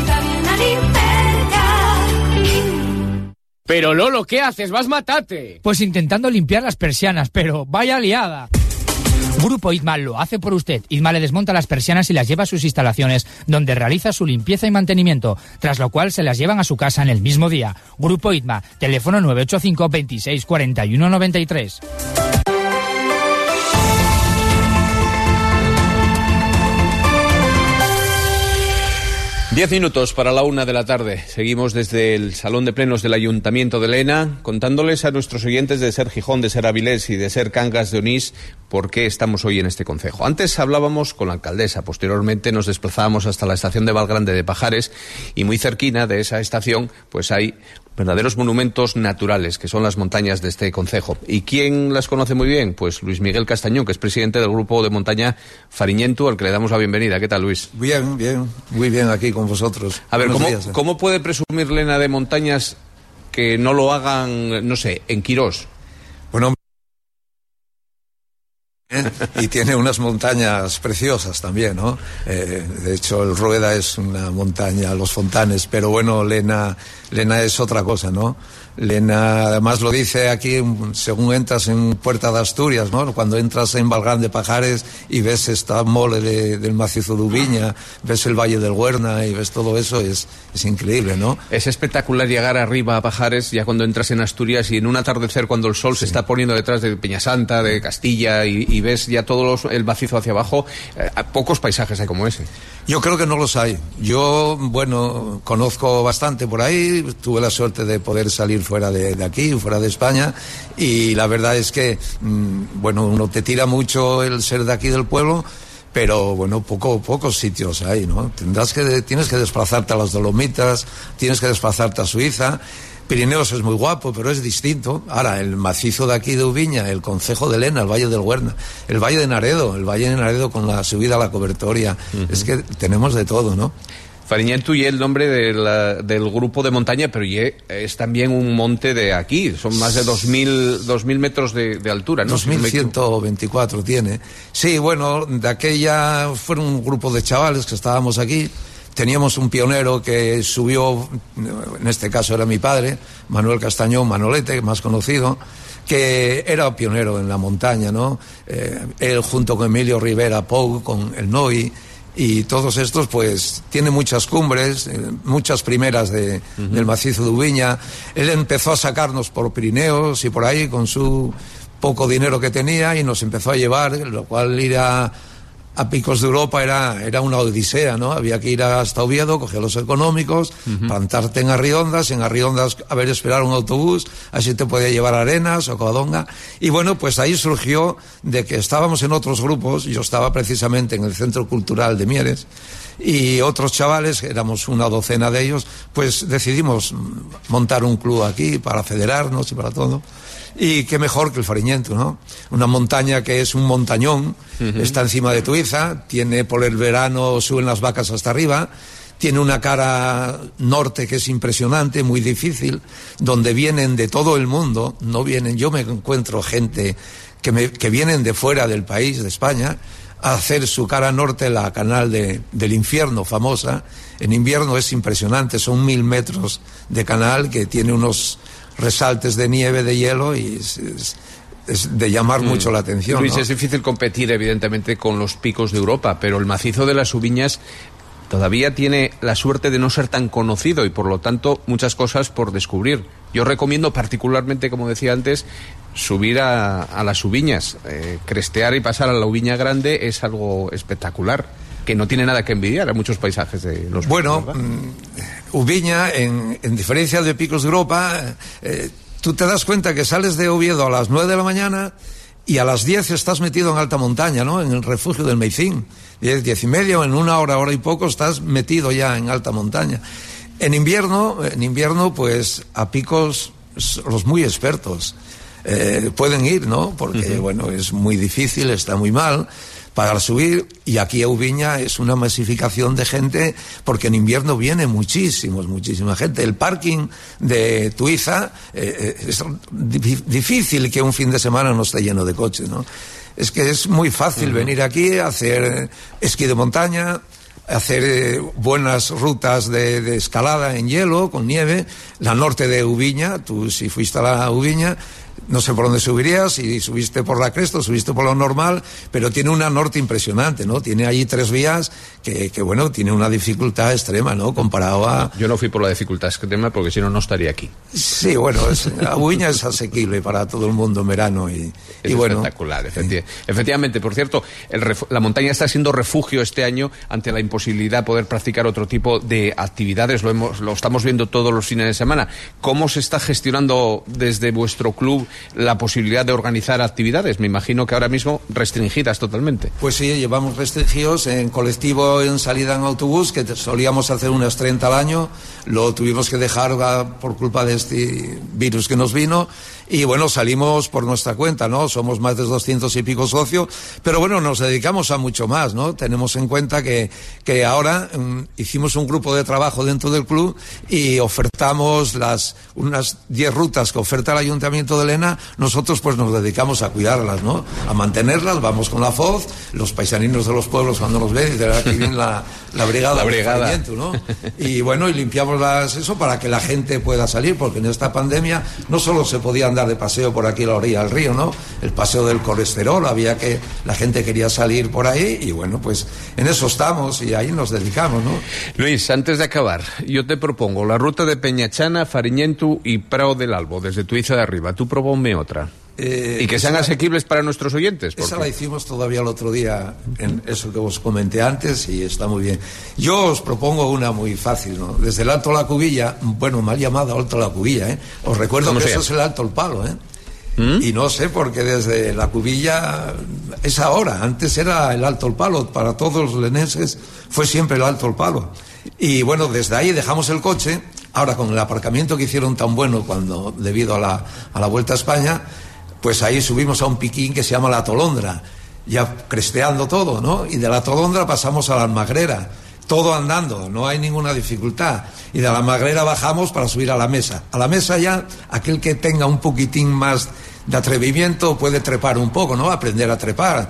Pero Lolo, ¿qué haces? ¡Vas matate! Pues intentando limpiar las persianas, pero vaya liada. Grupo Itma lo hace por usted. Itma le desmonta las persianas y las lleva a sus instalaciones, donde realiza su limpieza y mantenimiento, tras lo cual se las llevan a su casa en el mismo día. Grupo Itma, teléfono nueve ocho cinco, veintiséis, cuarenta y uno, noventa y tres. Diez minutos para la una de la tarde. Seguimos desde el Salón de Plenos del Ayuntamiento de Lena, contándoles a nuestros oyentes de Ser Gijón, de Ser Avilés y de Ser Cangas de Onís por qué estamos hoy en este concejo. Antes hablábamos con la alcaldesa, posteriormente nos desplazábamos hasta la estación de Valgrande de Pajares y muy cerquina de esa estación pues hay verdaderos monumentos naturales, que son las montañas de este concejo. ¿Y quién las conoce muy bien? Pues Luis Miguel Castañón, que es presidente del grupo de montaña Fariñento, al que le damos la bienvenida. ¿Qué tal, Luis? Bien, bien, muy bien aquí con vosotros. A ver, ¿cómo, días, eh. ¿cómo puede presumir Lena de montañas que no lo hagan, no sé, en Quirós? Bueno, y tiene unas montañas preciosas también, ¿no? Eh, de hecho, el Rueda es una montaña, los Fontanes, pero bueno, Lena, Lena es otra cosa, ¿no? Lena, además lo dice aquí, según entras en Puerta de Asturias, ¿no? Cuando entras en Valgrán de Pajares y ves esta mole de, del macizo de Ubiña, ves el Valle del Huerna y ves todo eso, es, es increíble, ¿no? Es espectacular llegar arriba a Pajares ya cuando entras en Asturias y en un atardecer cuando el sol sí. se está poniendo detrás de Peñasanta, de Castilla y, y ves ya todo los, el macizo hacia abajo. Eh, pocos paisajes hay como ese. Yo creo que no los hay. Yo, bueno, conozco bastante por ahí, tuve la suerte de poder salir fuera de, de aquí, fuera de España, y la verdad es que, mmm, bueno, uno te tira mucho el ser de aquí del pueblo, pero bueno, poco, pocos sitios hay, ¿no? Tendrás que, tienes que desplazarte a las Dolomitas, tienes que desplazarte a Suiza. Pirineos es muy guapo, pero es distinto. Ahora, el macizo de aquí de Ubiña, el concejo de Lena, el Valle del Huerna, el Valle de Naredo, el Valle de Naredo con la subida a la Cobertoria, uh-huh. es que tenemos de todo, ¿no? Fariñento y el nombre de la, del grupo de montaña, pero ye, es también un monte de aquí, son más de dos mil metros de, de altura, ¿no? dos mil ciento veinticuatro tiene. Sí, bueno, de aquella fueron un grupo de chavales que estábamos aquí. Teníamos un pionero que subió, en este caso era mi padre, Manuel Castañón Manolete, más conocido, que era pionero en la montaña, ¿no? Eh, él junto con Emilio Rivera Pou, con el Noi, y todos estos, pues, tiene muchas cumbres, eh, muchas primeras de, uh-huh. del macizo de Ubiña. Él empezó a sacarnos por Pirineos y por ahí con su poco dinero que tenía y nos empezó a llevar, lo cual ir a... a Picos de Europa era, era una odisea, ¿no? Había que ir hasta Oviedo, coger los económicos, uh-huh. plantarte en Arriondas, en Arriondas a ver, esperar un autobús, así te podía llevar a Arenas o Covadonga. Y bueno, pues ahí surgió de que estábamos en otros grupos, yo estaba precisamente en el Centro Cultural de Mieres, y otros chavales, éramos una docena de ellos, pues decidimos montar un club aquí para federarnos y para todo. Y qué mejor que el Fariñento, ¿no? Una montaña que es un montañón, uh-huh. está encima de Tuiza, tiene por el verano, suben las vacas hasta arriba, tiene una cara norte que es impresionante, muy difícil, donde vienen de todo el mundo, no vienen, yo me encuentro gente que, me, que vienen de fuera del país, de España, a hacer su cara norte, la canal de, del infierno famosa. En invierno es impresionante, son mil metros de canal que tiene unos resaltes de nieve, de hielo, y es, es, es de llamar mm. mucho la atención, Luis, ¿no? Es difícil competir evidentemente con los picos de Europa, pero el macizo de las Ubiñas todavía tiene la suerte de no ser tan conocido y por lo tanto muchas cosas por descubrir. Yo recomiendo particularmente, como decía antes, subir a, a las Ubiñas, eh, crestear y pasar a la Ubiña Grande es algo espectacular, que no tiene nada que envidiar a muchos paisajes de los bueno, picos, mm, Ubiña, en, en diferencia de Picos de Europa, eh, tú te das cuenta que sales de Oviedo a las nueve de la mañana y a las diez estás metido en alta montaña, ¿no? En el refugio del Meicín. Diez, diez y medio, en una hora, hora y poco, estás metido ya en alta montaña. En invierno, en invierno, pues a picos los muy expertos eh, pueden ir, ¿no? Porque, uh-huh. bueno, es muy difícil, está muy mal para subir, y aquí a Ubiña es una masificación de gente, porque en invierno viene muchísimos, muchísima gente. El parking de Tuiza, eh, es difícil que un fin de semana no esté lleno de coches, ¿no? Es que es muy fácil uh-huh. venir aquí a hacer esquí de montaña, hacer eh, buenas rutas de, de escalada en hielo, con nieve. La norte de Ubiña, tú si fuiste a la Ubiña, no sé por dónde subirías, si subiste por la cresta o subiste por lo normal, pero tiene una norte impresionante, ¿no? Tiene allí tres vías que, que bueno, tiene una dificultad extrema, ¿no? Comparado a... Yo no fui por la dificultad extrema porque si no, no estaría aquí. Sí, bueno, es, Ubiña es asequible para todo el mundo en verano y, es y bueno... espectacular, efectivamente. Sí. Efectivamente, por cierto, el ref... la montaña está siendo refugio este año ante la imposibilidad de poder practicar otro tipo de actividades, lo, hemos, lo estamos viendo todos los fines de semana. ¿Cómo se está gestionando desde vuestro club la posibilidad de organizar actividades? Me imagino que ahora mismo restringidas totalmente. Pues sí, llevamos restringidos en colectivo, en salida en autobús, que solíamos hacer unas treinta al año, lo tuvimos que dejar por culpa de este virus que nos vino, y bueno, salimos por nuestra cuenta, ¿no? Somos más de doscientos y pico socios, pero bueno, nos dedicamos a mucho más, ¿no? Tenemos en cuenta que, que ahora um, hicimos un grupo de trabajo dentro del club y ofertamos las unas diez rutas que oferta el Ayuntamiento de Elena, nosotros pues nos dedicamos a cuidarlas, ¿no? A mantenerlas, vamos con la F O Z, los paisaninos de los pueblos cuando nos ven, dicen, aquí viene la, la brigada, la brigada. De ¿no? Y bueno, y limpiamos las, eso para que la gente pueda salir, porque en esta pandemia no solo se podía andar de paseo por aquí a la orilla del río, ¿no? El paseo del colesterol, había que, la gente quería salir por ahí, y bueno, pues en eso estamos y ahí nos dedicamos, ¿no? Luis, antes de acabar, yo te propongo la ruta de Peñachana, Fariñentu y Prado del Albo, desde Tuiza de Arriba. Tú propónme otra. Eh, y que sean esa, asequibles para nuestros oyentes. Esa la hicimos todavía el otro día, en eso que os comenté antes, y está muy bien. Yo os propongo una muy fácil, ¿no? Desde el Alto La Cubilla, bueno, mal llamado Alto La Cubilla, ¿eh? Os recuerdo que eso es el Alto El Palo, ¿eh? ¿Mm? Y no sé por qué desde La Cubilla es ahora, antes era el Alto El Palo, para todos los lenenses fue siempre el Alto El Palo. Y bueno, desde ahí dejamos el coche, ahora con el aparcamiento que hicieron tan bueno cuando, debido a la, a la Vuelta a España, pues ahí subimos a un piquín que se llama La Tolondra, ya cresteando todo, ¿no? Y de La Tolondra pasamos a la Almagrera, todo andando, no hay ninguna dificultad. Y de la Almagrera bajamos para subir a la Mesa. A la Mesa ya, aquel que tenga un poquitín más de atrevimiento puede trepar un poco, ¿no? Aprender a trepar.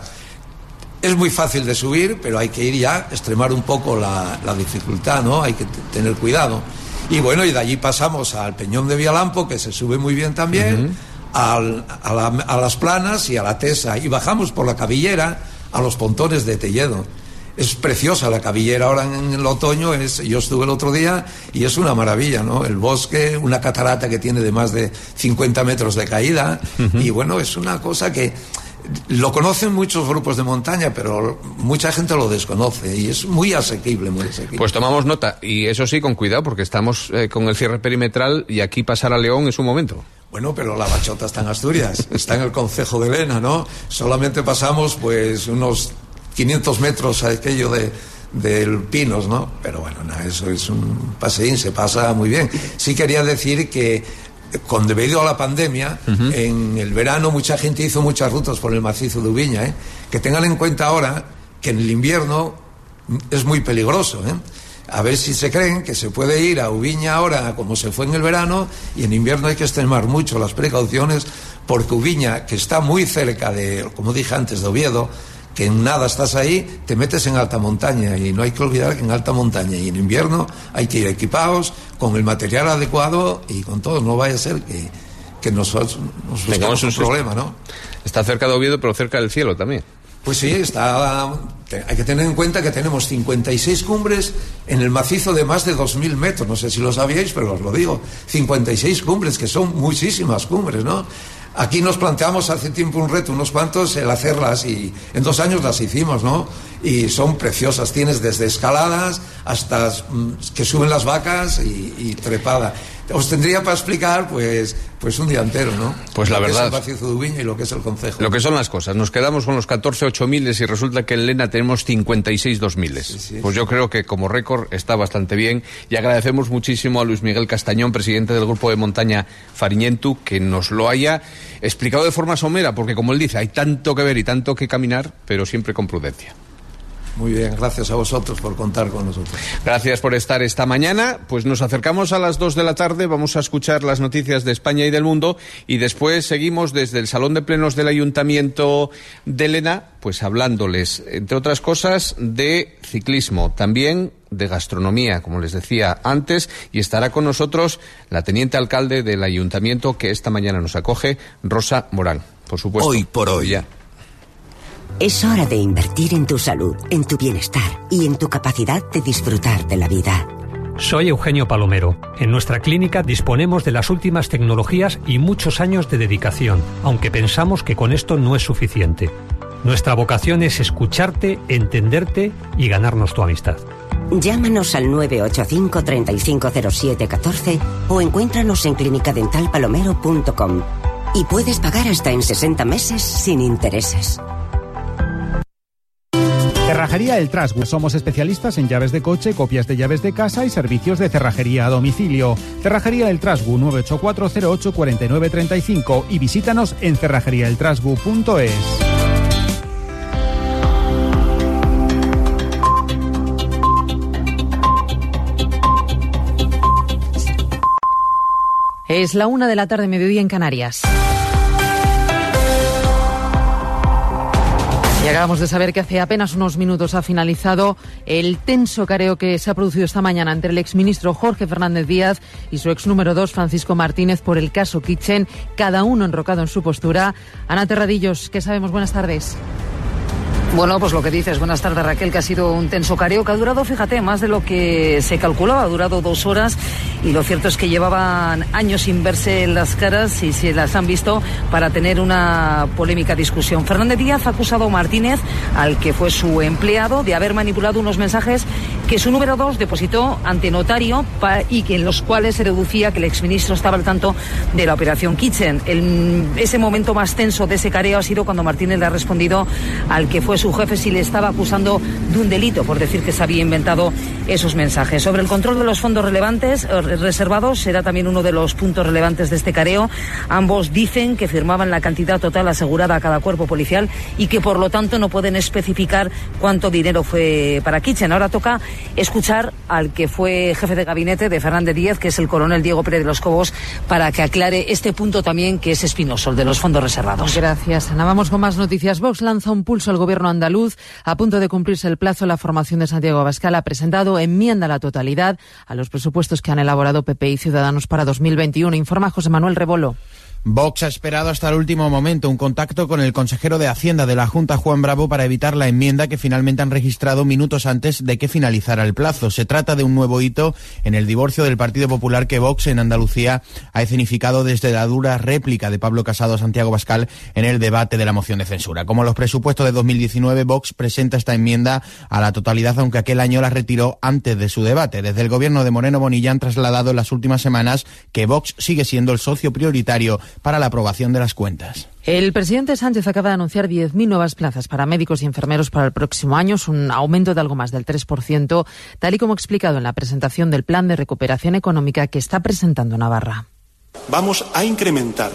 Es muy fácil de subir, pero hay que ir ya, extremar un poco la, la dificultad, ¿no? Hay que t- tener cuidado. Y bueno, y de allí pasamos al Peñón de Vialampo, que se sube muy bien también, uh-huh. al, a, la, a las Planas y a la Tesa, y bajamos por la Cabillera a los pontones de Telledo. Es preciosa la Cabillera ahora en el otoño, es, yo estuve el otro día y es una maravilla, ¿no? El bosque, una catarata que tiene de más de cincuenta metros de caída, uh-huh. y bueno, es una cosa que lo conocen muchos grupos de montaña, pero mucha gente lo desconoce y es muy asequible, muy asequible. Pues tomamos nota, y eso sí, con cuidado, porque estamos eh, con el cierre perimetral y aquí pasar a León es un momento. Bueno, pero la Bachota está en Asturias, está en el concejo de Elena, ¿no? Solamente pasamos pues unos quinientos metros a aquello de del Pinos, ¿no? Pero bueno, nada, eso es un paseín, se pasa muy bien. Sí quería decir que con debido a la pandemia, uh-huh. en el verano mucha gente hizo muchas rutas por el macizo de Ubiña, ¿eh? Que tengan en cuenta ahora que en el invierno es muy peligroso, ¿eh? A ver si se creen que se puede ir a Ubiña ahora como se fue en el verano, y en invierno hay que extremar mucho las precauciones, porque Ubiña, que está muy cerca de, como dije antes, de Oviedo, que en nada estás ahí, te metes en alta montaña, y no hay que olvidar que en alta montaña y en invierno hay que ir equipados con el material adecuado y con todo, no vaya a ser que, que nos, nos busquemos un problema, ¿no? Está cerca de Oviedo, pero cerca del cielo también. Pues sí, está, hay que tener en cuenta que tenemos cincuenta y seis cumbres en el macizo de más de dos mil metros, no sé si lo sabíais, pero os lo digo, cincuenta y seis cumbres, que son muchísimas cumbres, ¿no? Aquí nos planteamos hace tiempo un reto, unos cuantos, el hacerlas, y en dos años las hicimos, ¿no? Y son preciosas, tienes desde escaladas hasta mm, que suben las vacas y, y trepada. Os tendría para explicar, pues, pues un día entero, ¿no? Pues la lo verdad. Lo que es el macizo de Ubiña y lo que es el concejo. Lo que son las cosas. Nos quedamos con los catorce ocho miles y resulta que en Lena tenemos cincuenta y seis dos miles. Sí, sí, pues yo creo que como récord está bastante bien, y agradecemos muchísimo a Luis Miguel Castañón, presidente del grupo de montaña Fariñentu, que nos lo haya explicado de forma somera, porque como él dice, hay tanto que ver y tanto que caminar, pero siempre con prudencia. Muy bien, gracias a vosotros por contar con nosotros. Gracias por estar esta mañana. Pues nos acercamos a las dos de la tarde, vamos a escuchar las noticias de España y del mundo, y después seguimos desde el Salón de Plenos del Ayuntamiento de Lena, pues hablándoles, entre otras cosas, de ciclismo, también de gastronomía, como les decía antes, y estará con nosotros la teniente alcalde del Ayuntamiento, que esta mañana nos acoge, Rosa Morán, por supuesto. Hoy por hoy. Ya. Es hora de invertir en tu salud, en tu bienestar y en tu capacidad de disfrutar de la vida. Soy Eugenio Palomero. En nuestra clínica disponemos de las últimas tecnologías y muchos años de dedicación, aunque pensamos que con esto no es suficiente. Nuestra vocación es escucharte, entenderte y ganarnos tu amistad. Llámanos al nueve ocho cinco, tres cinco cero siete uno cuatro o encuéntranos en clínica dental palomero punto com, y puedes pagar hasta en sesenta meses sin intereses. Cerrajería El Trasgu. Somos especialistas en llaves de coche, copias de llaves de casa y servicios de cerrajería a domicilio. Cerrajería El Trasgu, nueve ocho cuatro cero ocho cuatro nueve tres cinco, y visítanos en cerrajería el trasgu punto es. Es la una de la tarde, mediodía en Canarias. Y acabamos de saber que hace apenas unos minutos ha finalizado el tenso careo que se ha producido esta mañana entre el exministro Jorge Fernández Díaz y su ex número dos Francisco Martínez por el caso Kitchen, cada uno enrocado en su postura. Ana Terradillos, ¿qué sabemos? Buenas tardes. Bueno, pues lo que dices, buenas tardes Raquel, que ha sido un tenso careo que ha durado, fíjate, más de lo que se calculaba, ha durado dos horas y lo cierto es que llevaban años sin verse las caras y se las han visto para tener una polémica discusión. Fernández Díaz ha acusado a Martínez, al que fue su empleado, de haber manipulado unos mensajes que su número dos depositó ante notario y que en los cuales se deducía que el exministro estaba al tanto de la operación Kitchen. El, ese momento más tenso de ese careo ha sido cuando Martínez le ha respondido al que fue su jefe si le estaba acusando de un delito por decir que se había inventado esos mensajes. Sobre el control de los fondos relevantes reservados será también uno de los puntos relevantes de este careo. Ambos dicen que firmaban la cantidad total asegurada a cada cuerpo policial y que por lo tanto no pueden especificar cuánto dinero fue para Kitchen. Ahora toca escuchar al que fue jefe de gabinete de Fernández Díaz, que es el coronel Diego Pérez de los Cobos, para que aclare este punto también que es espinoso, el de los fondos reservados. Gracias, Ana. Vamos con más noticias. Vox lanza un pulso al gobierno andaluz. A punto de cumplirse el plazo, la formación de Santiago Abascal ha presentado enmienda a la totalidad a los presupuestos que han elaborado P P y Ciudadanos para dos mil veintiuno. Informa José Manuel Rebolo. Vox ha esperado hasta el último momento un contacto con el consejero de Hacienda de la Junta, Juan Bravo, para evitar la enmienda que finalmente han registrado minutos antes de que finalizara el plazo. Se trata de un nuevo hito en el divorcio del Partido Popular que Vox en Andalucía ha escenificado desde la dura réplica de Pablo Casado a Santiago Abascal en el debate de la moción de censura. Como los presupuestos de dos mil diecinueve, Vox presenta esta enmienda a la totalidad, aunque aquel año la retiró antes de su debate. Desde el gobierno de Moreno Bonilla han trasladado en las últimas semanas que Vox sigue siendo el socio prioritario para la aprobación de las cuentas. El presidente Sánchez acaba de anunciar diez mil nuevas plazas para médicos y enfermeros para el próximo año. Es un aumento de algo más del tres por ciento, tal y como ha explicado en la presentación del Plan de Recuperación Económica que está presentando Navarra. Vamos a incrementar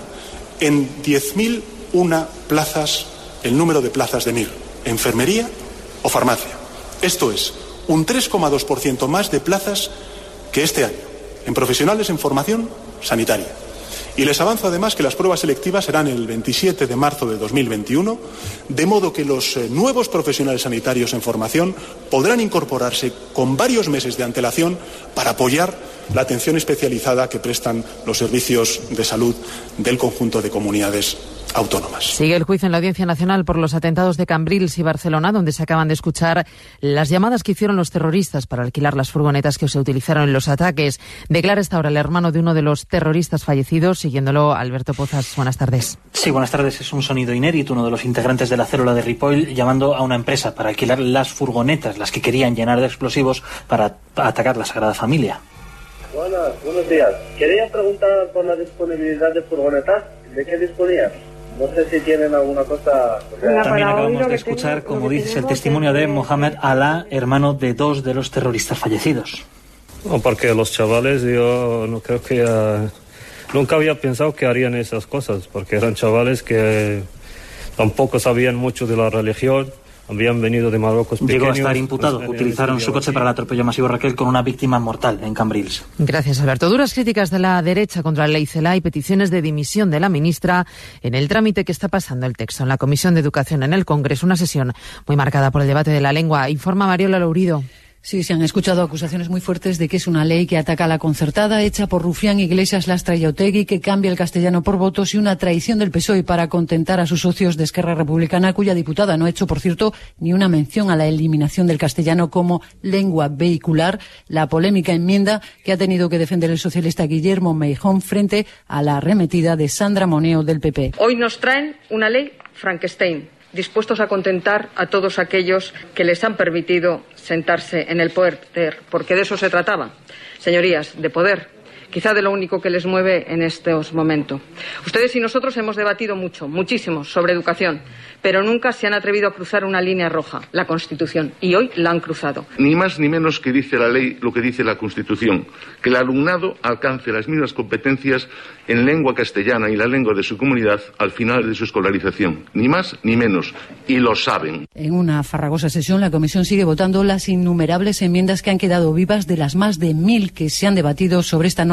en diez mil una plazas el número de plazas de M I R, enfermería o farmacia. Esto es un tres coma dos por ciento más de plazas que este año en profesionales en formación sanitaria. Y les avanzo además que las pruebas selectivas serán el veintisiete de marzo de dos mil veintiuno, de modo que los eh, nuevos profesionales sanitarios en formación podrán incorporarse con varios meses de antelación para apoyar la atención especializada que prestan los servicios de salud del conjunto de comunidades autónomas. Sigue el juicio en la Audiencia Nacional por los atentados de Cambrils y Barcelona, donde se acaban de escuchar las llamadas que hicieron los terroristas para alquilar las furgonetas que se utilizaron en los ataques. Declara esta hora el hermano de uno de los terroristas fallecidos. Siguiéndolo, Alberto Pozas. Buenas tardes. Sí, buenas tardes. Es un sonido inédito, uno de los integrantes de la célula de Ripoll llamando a una empresa para alquilar las furgonetas, las que querían llenar de explosivos para atacar la Sagrada Familia. Buenas, buenos días. Quería preguntar por la disponibilidad de furgonetas. ¿De qué disponían? No sé si tienen alguna cosa... También acabamos de escuchar, como dices, el testimonio de Mohamed Alá, hermano de dos de los terroristas fallecidos. No, porque los chavales, yo no creo que... Uh, nunca había pensado que harían esas cosas, porque eran chavales que tampoco sabían mucho de la religión. Habían venido de Marruecos pequeños. Llegó a estar imputado. Pues, utilizaron su coche para el atropello masivo, Raquel, con una víctima mortal en Cambrils. Gracias, Alberto. Duras críticas de la derecha contra la ley Celaá y peticiones de dimisión de la ministra en el trámite que está pasando el texto en la Comisión de Educación en el Congreso. Una sesión muy marcada por el debate de la lengua. Informa Mariola Lourido. Sí, se han escuchado acusaciones muy fuertes de que es una ley que ataca a la concertada, hecha por Rufián, Iglesias, Lastra y Otegi, que cambia el castellano por votos y una traición del P S O E para contentar a sus socios de Esquerra Republicana, cuya diputada no ha hecho, por cierto, ni una mención a la eliminación del castellano como lengua vehicular. La polémica enmienda que ha tenido que defender el socialista Guillermo Meijón frente a la arremetida de Sandra Moneo del P P. Hoy nos traen una ley Frankenstein, dispuestos a contentar a todos aquellos que les han permitido sentarse en el poder, porque de eso se trataba, señorías, de poder, quizá de lo único que les mueve en estos momentos. Ustedes y nosotros hemos debatido mucho, muchísimo, sobre educación, pero nunca se han atrevido a cruzar una línea roja, la Constitución, y hoy la han cruzado. Ni más ni menos que dice la ley lo que dice la Constitución, que el alumnado alcance las mismas competencias en lengua castellana y la lengua de su comunidad al final de su escolarización. Ni más ni menos. Y lo saben. En una farragosa sesión, la Comisión sigue votando las innumerables enmiendas que han quedado vivas de las más de mil que se han debatido sobre esta norma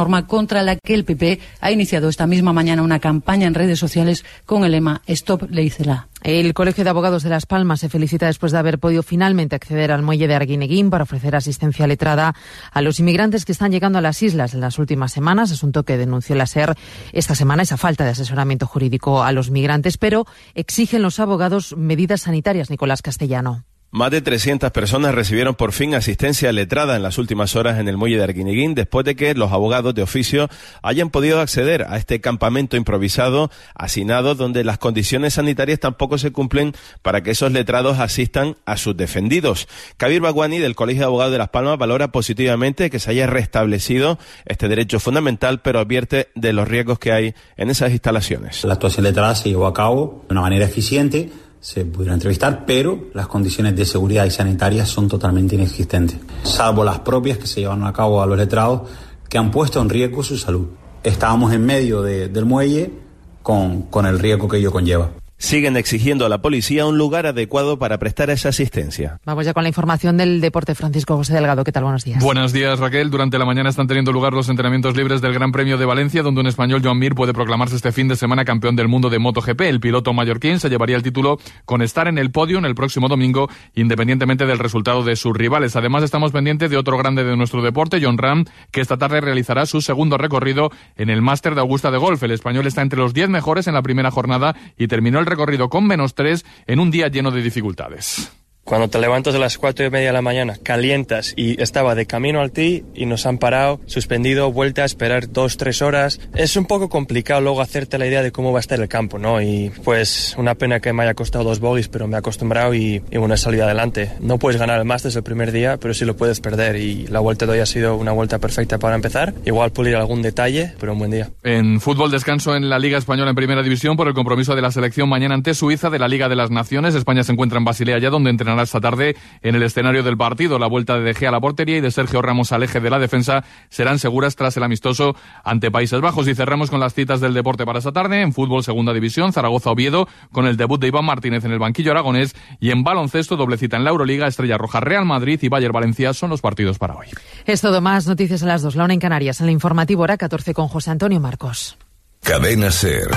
norma contra la que el P P ha iniciado esta misma mañana una campaña en redes sociales con el lema Stop Ley Celaá. El Colegio de Abogados de Las Palmas se felicita después de haber podido finalmente acceder al muelle de Arguineguín para ofrecer asistencia letrada a los inmigrantes que están llegando a las islas en las últimas semanas, asunto que denunció la SER esta semana, esa falta de asesoramiento jurídico a los migrantes, pero exigen los abogados medidas sanitarias. Nicolás Castellano. Más de trescientas personas recibieron por fin asistencia letrada en las últimas horas en el muelle de Arguineguín después de que los abogados de oficio hayan podido acceder a este campamento improvisado, hacinado, donde las condiciones sanitarias tampoco se cumplen para que esos letrados asistan a sus defendidos. Kabir Bagwani, del Colegio de Abogados de Las Palmas, valora positivamente que se haya restablecido este derecho fundamental, pero advierte de los riesgos que hay en esas instalaciones. La actuación letrada se llevó a cabo de una manera eficiente. Se pudieron entrevistar, pero las condiciones de seguridad y sanitarias son totalmente inexistentes, salvo las propias que se llevan a cabo a los letrados, que han puesto en riesgo su salud. Estábamos en medio de, del muelle con, con el riesgo que ello conlleva. Siguen exigiendo a la policía un lugar adecuado para prestar esa asistencia. Vamos ya con la información del deporte. Francisco José Delgado, ¿qué tal? Buenos días. Buenos días, Raquel. Durante la mañana están teniendo lugar los entrenamientos libres del Gran Premio de Valencia, donde un español, Joan Mir, puede proclamarse este fin de semana campeón del mundo de MotoGP. El piloto mallorquín se llevaría el título con estar en el podio en el próximo domingo, independientemente del resultado de sus rivales. Además, estamos pendientes de otro grande de nuestro deporte, Jon Rahm, que esta tarde realizará su segundo recorrido en el Máster de Augusta de Golf. El español está entre los diez mejores en la primera jornada y terminó el recorrido con menos tres en un día lleno de dificultades. Cuando te levantas a las cuatro y media de la mañana, calientas y estaba de camino al tee y nos han parado, suspendido, vuelta a esperar dos, tres horas. Es un poco complicado luego hacerte la idea de cómo va a estar el campo, ¿no? Y pues una pena que me haya costado dos bogies, pero me he acostumbrado y, y bueno, he salido adelante. No puedes ganar el Masters el primer día, pero sí lo puedes perder y la vuelta de hoy ha sido una vuelta perfecta para empezar. Igual pulir algún detalle, pero un buen día. En fútbol, descanso en la Liga Española en Primera División por el compromiso de la selección mañana ante Suiza de la Liga de las Naciones. España se encuentra en Basilea ya, donde entrenará esta tarde en el escenario del partido. La vuelta de De Gea a la portería y de Sergio Ramos al eje de la defensa serán seguras tras el amistoso ante Países Bajos. Y cerramos con las citas del deporte para esta tarde. En fútbol, Segunda División, Zaragoza-Oviedo, con el debut de Iván Martínez en el banquillo aragonés. Y en baloncesto, doble cita en la Euroliga, Estrella Roja Real Madrid y Bayer Valencia son los partidos para hoy. Es todo. Más noticias a las dos. La una en Canarias. En el informativo hora catorce con José Antonio Marcos. Cadena SER.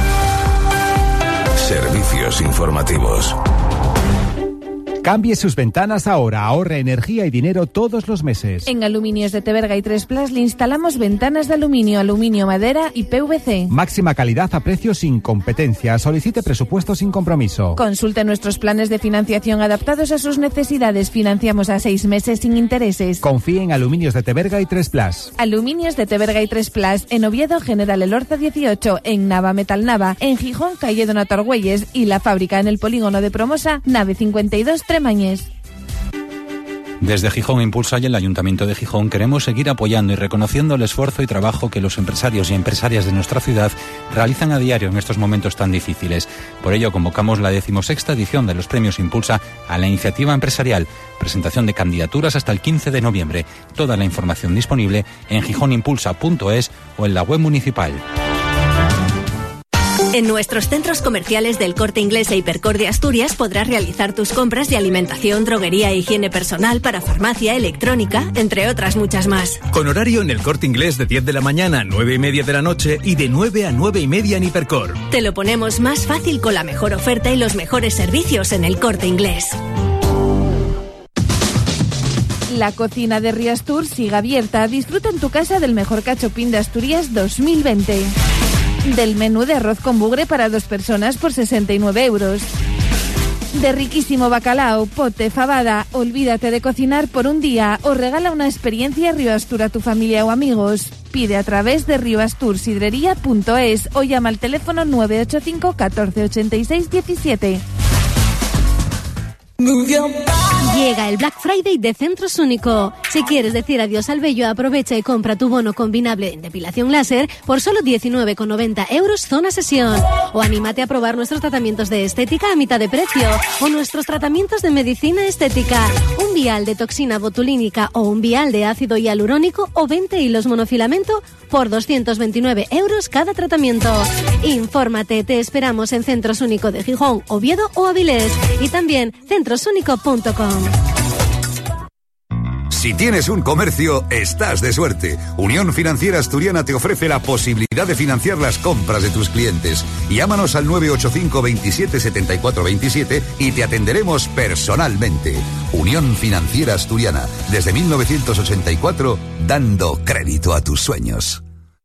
Servicios informativos. Cambie sus ventanas ahora, ahorre energía y dinero todos los meses. En Aluminios de Teberga y tres Plus le instalamos ventanas de aluminio, aluminio, madera y P V C. Máxima calidad a precios sin competencia. Solicite presupuesto sin compromiso. Consulte nuestros planes de financiación adaptados a sus necesidades. Financiamos a seis meses sin intereses. Confíe en Aluminios de Teberga y tres Plus. Aluminios de Teberga y tres Plus. En Oviedo, General Elorza dieciocho. En Nava, Metal Nava. En Gijón, calle Donato Argüelles. Y la fábrica en el polígono de Promosa, nave cincuenta y dos, Tremañés. Desde Gijón Impulsa y el Ayuntamiento de Gijón queremos seguir apoyando y reconociendo el esfuerzo y trabajo que los empresarios y empresarias de nuestra ciudad realizan a diario en estos momentos tan difíciles. Por ello convocamos la decimosexta edición de los Premios Impulsa a la iniciativa empresarial. Presentación de candidaturas hasta el quince de noviembre. Toda la información disponible en gijonimpulsa punto es o en la web municipal. En nuestros centros comerciales del Corte Inglés e Hipercor de Asturias podrás realizar tus compras de alimentación, droguería e higiene personal, para farmacia, electrónica, entre otras muchas más. Con horario en el Corte Inglés de diez de la mañana a nueve y media de la noche y de nueve a nueve y media en Hipercor. Te lo ponemos más fácil con la mejor oferta y los mejores servicios en el Corte Inglés. La cocina de Riastur sigue abierta. Disfruta en tu casa del mejor cachopín de Asturias dos mil veinte. Del menú de arroz con bugre para dos personas por sesenta y nueve euros. De riquísimo bacalao, pote, fabada. Olvídate de cocinar por un día o regala una experiencia Riastur a tu familia o amigos. Pide a través de riastursidrería punto es o llama al teléfono nueve ocho cinco, catorce ochenta y seis, diecisiete. Llega el Black Friday de Centros Único. Si quieres decir adiós al vello, aprovecha y compra tu bono combinable en depilación láser por solo diecinueve con noventa euros zona sesión. O anímate a probar nuestros tratamientos de estética a mitad de precio. O nuestros tratamientos de medicina estética. Un vial de toxina botulínica o un vial de ácido hialurónico o veinte hilos monofilamento por doscientos veintinueve euros cada tratamiento. Infórmate, te esperamos en Centros Único de Gijón, Oviedo o Avilés. Y también centros único punto com. Si tienes un comercio, estás de suerte. Unión Financiera Asturiana te ofrece la posibilidad de financiar las compras de tus clientes. Llámanos al nueve ocho cinco veintisiete setenta y cuatro veintisiete y te atenderemos personalmente. Unión Financiera Asturiana, desde mil novecientos ochenta y cuatro, dando crédito a tus sueños.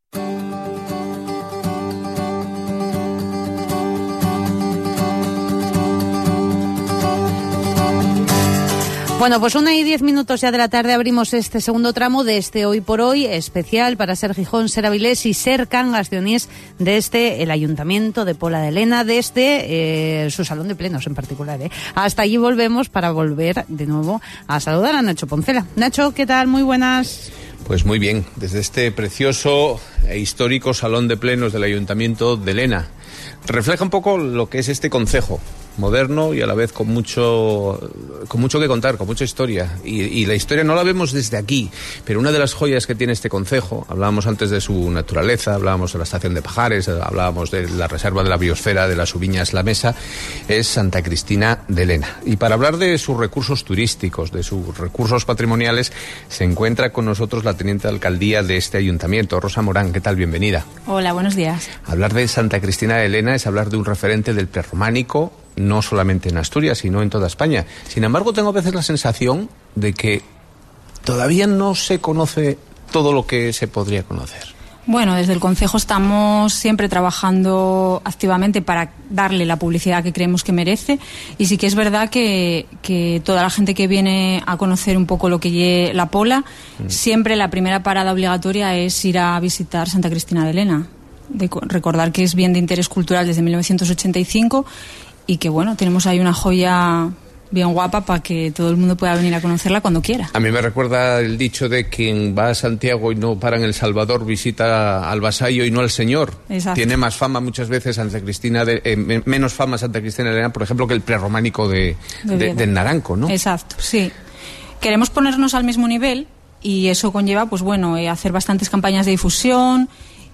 Bueno, pues una y diez minutos ya de la tarde abrimos este segundo tramo de este Hoy por Hoy, especial para Ser Gijón, Ser Avilés y Ser Cangas de Onís, desde el Ayuntamiento de Pola de Lena, desde eh, su salón de plenos en particular. ¿eh? Hasta allí volvemos para volver de nuevo a saludar a Nacho Poncela. Nacho, ¿qué tal? Muy buenas. Pues muy bien, desde este precioso e histórico salón de plenos del Ayuntamiento de Lena. Refleja un poco lo que es este concejo, moderno y a la vez con mucho con mucho que contar, con mucha historia. Y, y la historia no la vemos desde aquí, pero una de las joyas que tiene este concejo, hablábamos antes de su naturaleza, hablábamos de la estación de Pajares, hablábamos de la reserva de la biosfera de las Subiñas La Mesa, es Santa Cristina de Lena. Y para hablar de sus recursos turísticos, de sus recursos patrimoniales, se encuentra con nosotros la teniente de alcaldía de este ayuntamiento, Rosa Morán. ¿Qué tal? Bienvenida. Hola, buenos días. Hablar de Santa Cristina de Lena es hablar de un referente del prerrománico, no solamente en Asturias, sino en toda España. Sin embargo, tengo a veces la sensación de que todavía no se conoce todo lo que se podría conocer. Bueno, desde el concejo estamos siempre trabajando activamente para darle la publicidad que creemos que merece, y sí que es verdad que, que toda la gente que viene a conocer un poco lo que lleva la Pola, mm. siempre la primera parada obligatoria es ir a visitar Santa Cristina de Lena. De recordar que es bien de interés cultural desde mil novecientos ochenta y cinco y que bueno, tenemos ahí una joya bien guapa para que todo el mundo pueda venir a conocerla cuando quiera. A mí me recuerda el dicho de quien va a Santiago y no para en El Salvador visita al vasallo y no al señor. Exacto. Tiene más fama muchas veces Santa Cristina de, eh, menos fama Santa Cristina de Lena, por ejemplo, que el prerrománico de, de, de, del Naranco, ¿no? Exacto, sí. Queremos ponernos al mismo nivel y eso conlleva, pues bueno, eh, hacer bastantes campañas de difusión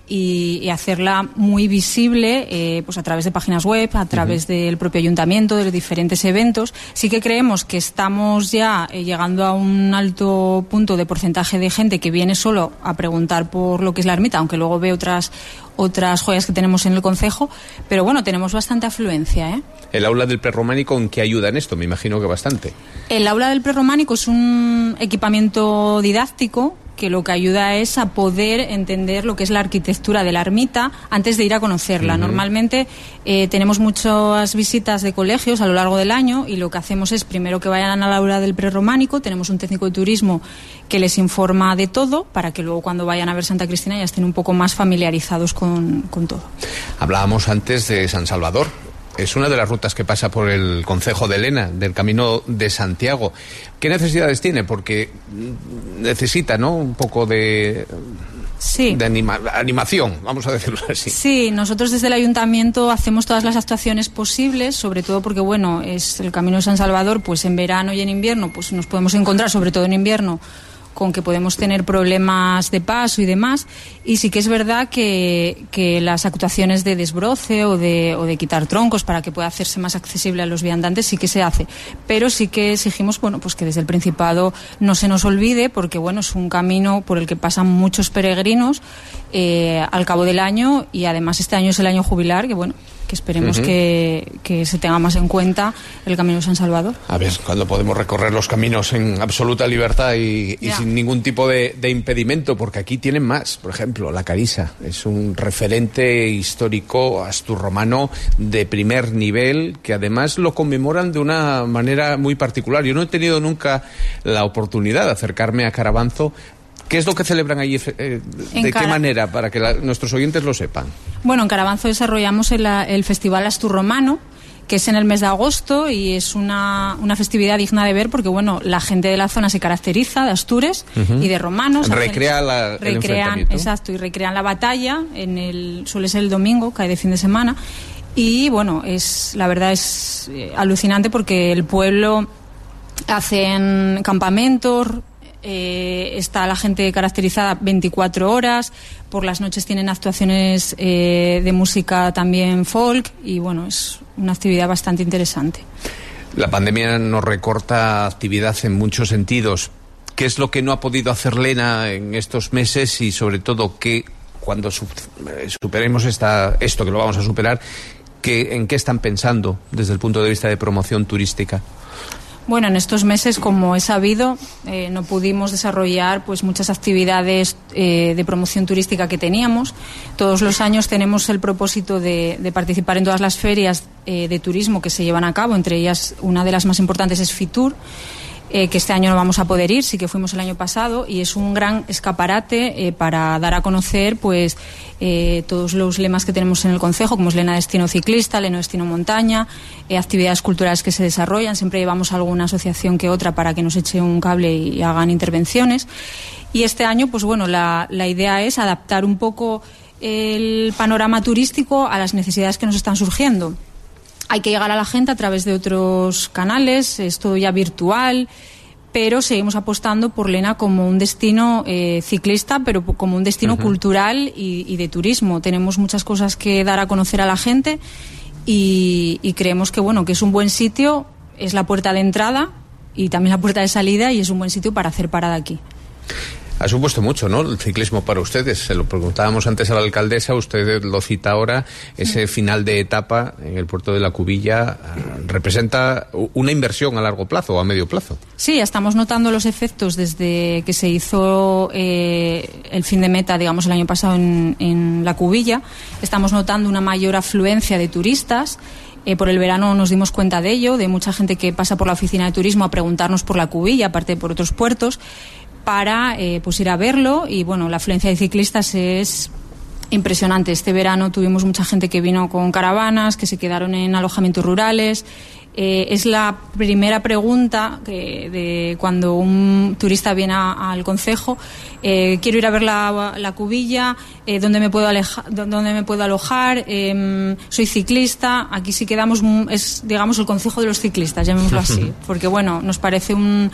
y, y hacerla muy visible, eh, pues a través de páginas web, a través uh-huh. del propio ayuntamiento, de los diferentes eventos. Sí que creemos que estamos ya eh, llegando a un alto punto de porcentaje de gente que viene solo a preguntar por lo que es la ermita, aunque luego ve otras otras joyas que tenemos en el concejo, pero bueno, tenemos bastante afluencia, ¿eh? ¿El aula del prerrománico en qué ayuda en esto? Me imagino que bastante. El aula del prerrománico es un equipamiento didáctico que lo que ayuda es a poder entender lo que es la arquitectura de la ermita antes de ir a conocerla. Uh-huh. Normalmente eh, tenemos muchas visitas de colegios a lo largo del año y lo que hacemos es primero que vayan al aula del prerrománico, tenemos un técnico de turismo que les informa de todo para que luego cuando vayan a ver Santa Cristina ya estén un poco más familiarizados con, con todo. Hablábamos antes de San Salvador. Es una de las rutas que pasa por el concejo de Lena, del Camino de Santiago. ¿Qué necesidades tiene? Porque necesita, ¿no?, un poco de, sí. de anima, animación, vamos a decirlo así. Sí, nosotros desde el ayuntamiento hacemos todas las actuaciones posibles, sobre todo porque, bueno, es el Camino de San Salvador, pues en verano y en invierno, pues nos podemos encontrar, sobre todo en invierno, con que podemos tener problemas de paso y demás, y sí que es verdad que, que las actuaciones de desbroce o de, o de quitar troncos para que pueda hacerse más accesible a los viandantes sí que se hace, pero sí que exigimos, bueno, pues que desde el Principado no se nos olvide, porque bueno, es un camino por el que pasan muchos peregrinos eh, al cabo del año, y además este año es el año jubilar, que bueno, que esperemos uh-huh. que, que se tenga más en cuenta el Camino de San Salvador. A ver, cuando podemos recorrer los caminos en absoluta libertad y, y sin ningún tipo de, de impedimento, porque aquí tienen más. Por ejemplo, la Carissa es un referente histórico asturromano de primer nivel, que además lo conmemoran de una manera muy particular. Yo no he tenido nunca la oportunidad de acercarme a Carabanzo. ¿Qué es lo que celebran allí? Eh, ¿De Cara... qué manera? Para que la, nuestros oyentes lo sepan. Bueno, en Carabanzo desarrollamos el, el Festival Asturromano, que es en el mes de agosto, y es una, una festividad digna de ver porque, bueno, la gente de la zona se caracteriza de astures uh-huh. y de romanos. Recrea la, recrean, el enfrentamiento. Exacto, y recrean la batalla, en el suele ser el domingo, cae de fin de semana, y bueno, es la verdad es eh, alucinante porque el pueblo hacen campamentos. Eh, está la gente caracterizada veinticuatro horas, por las noches tienen actuaciones eh, de música también folk, y bueno, es una actividad bastante interesante. La pandemia nos recorta actividad en muchos sentidos. ¿Qué es lo que no ha podido hacer Lena en estos meses y sobre todo qué, cuando superemos esta, esto, que lo vamos a superar, qué, en qué están pensando desde el punto de vista de promoción turística? Bueno, en estos meses, como he sabido, eh, no pudimos desarrollar pues muchas actividades eh, de promoción turística que teníamos. Todos los años tenemos el propósito de, de participar en todas las ferias eh, de turismo que se llevan a cabo, entre ellas una de las más importantes es Fitur, eh, que este año no vamos a poder ir, sí que fuimos el año pasado, y es un gran escaparate eh, para dar a conocer pues eh, todos los lemas que tenemos en el concejo, como es Lena Destino Ciclista, Lena Destino Montaña, eh, actividades culturales que se desarrollan. Siempre llevamos a alguna asociación que otra para que nos eche un cable y hagan intervenciones. Y este año, pues bueno, la, la idea es adaptar un poco el panorama turístico a las necesidades que nos están surgiendo. Hay que llegar a la gente a través de otros canales, es todo ya virtual, pero seguimos apostando por Lena como un destino eh, ciclista, pero como un destino uh-huh. cultural y, y de turismo. Tenemos muchas cosas que dar a conocer a la gente y, y creemos que bueno que es un buen sitio, es la puerta de entrada y también la puerta de salida, y es un buen sitio para hacer parada aquí. Ha supuesto mucho, ¿no?, el ciclismo para ustedes. Se lo preguntábamos antes a la alcaldesa, usted lo cita ahora, ese final de etapa en el puerto de la Cubilla representa una inversión a largo plazo o a medio plazo. Sí, estamos notando los efectos desde que se hizo eh, el fin de meta, digamos, el año pasado en, en la Cubilla. Estamos notando una mayor afluencia de turistas. Eh, por el verano nos dimos cuenta de ello, de mucha gente que pasa por la oficina de turismo a preguntarnos por la Cubilla, aparte por otros puertos, para eh, pues ir a verlo. Y bueno, la afluencia de ciclistas es impresionante. Este verano tuvimos mucha gente que vino con caravanas, que se quedaron en alojamientos rurales. Eh, es la primera pregunta que de cuando un turista viene a, al concejo. Eh, quiero ir a ver la, la Cubilla, eh, ¿dónde me puedo aleja, dónde me puedo alojar? Eh, soy ciclista. Aquí sí quedamos, es digamos el concejo de los ciclistas, llamémoslo así, porque bueno, nos parece un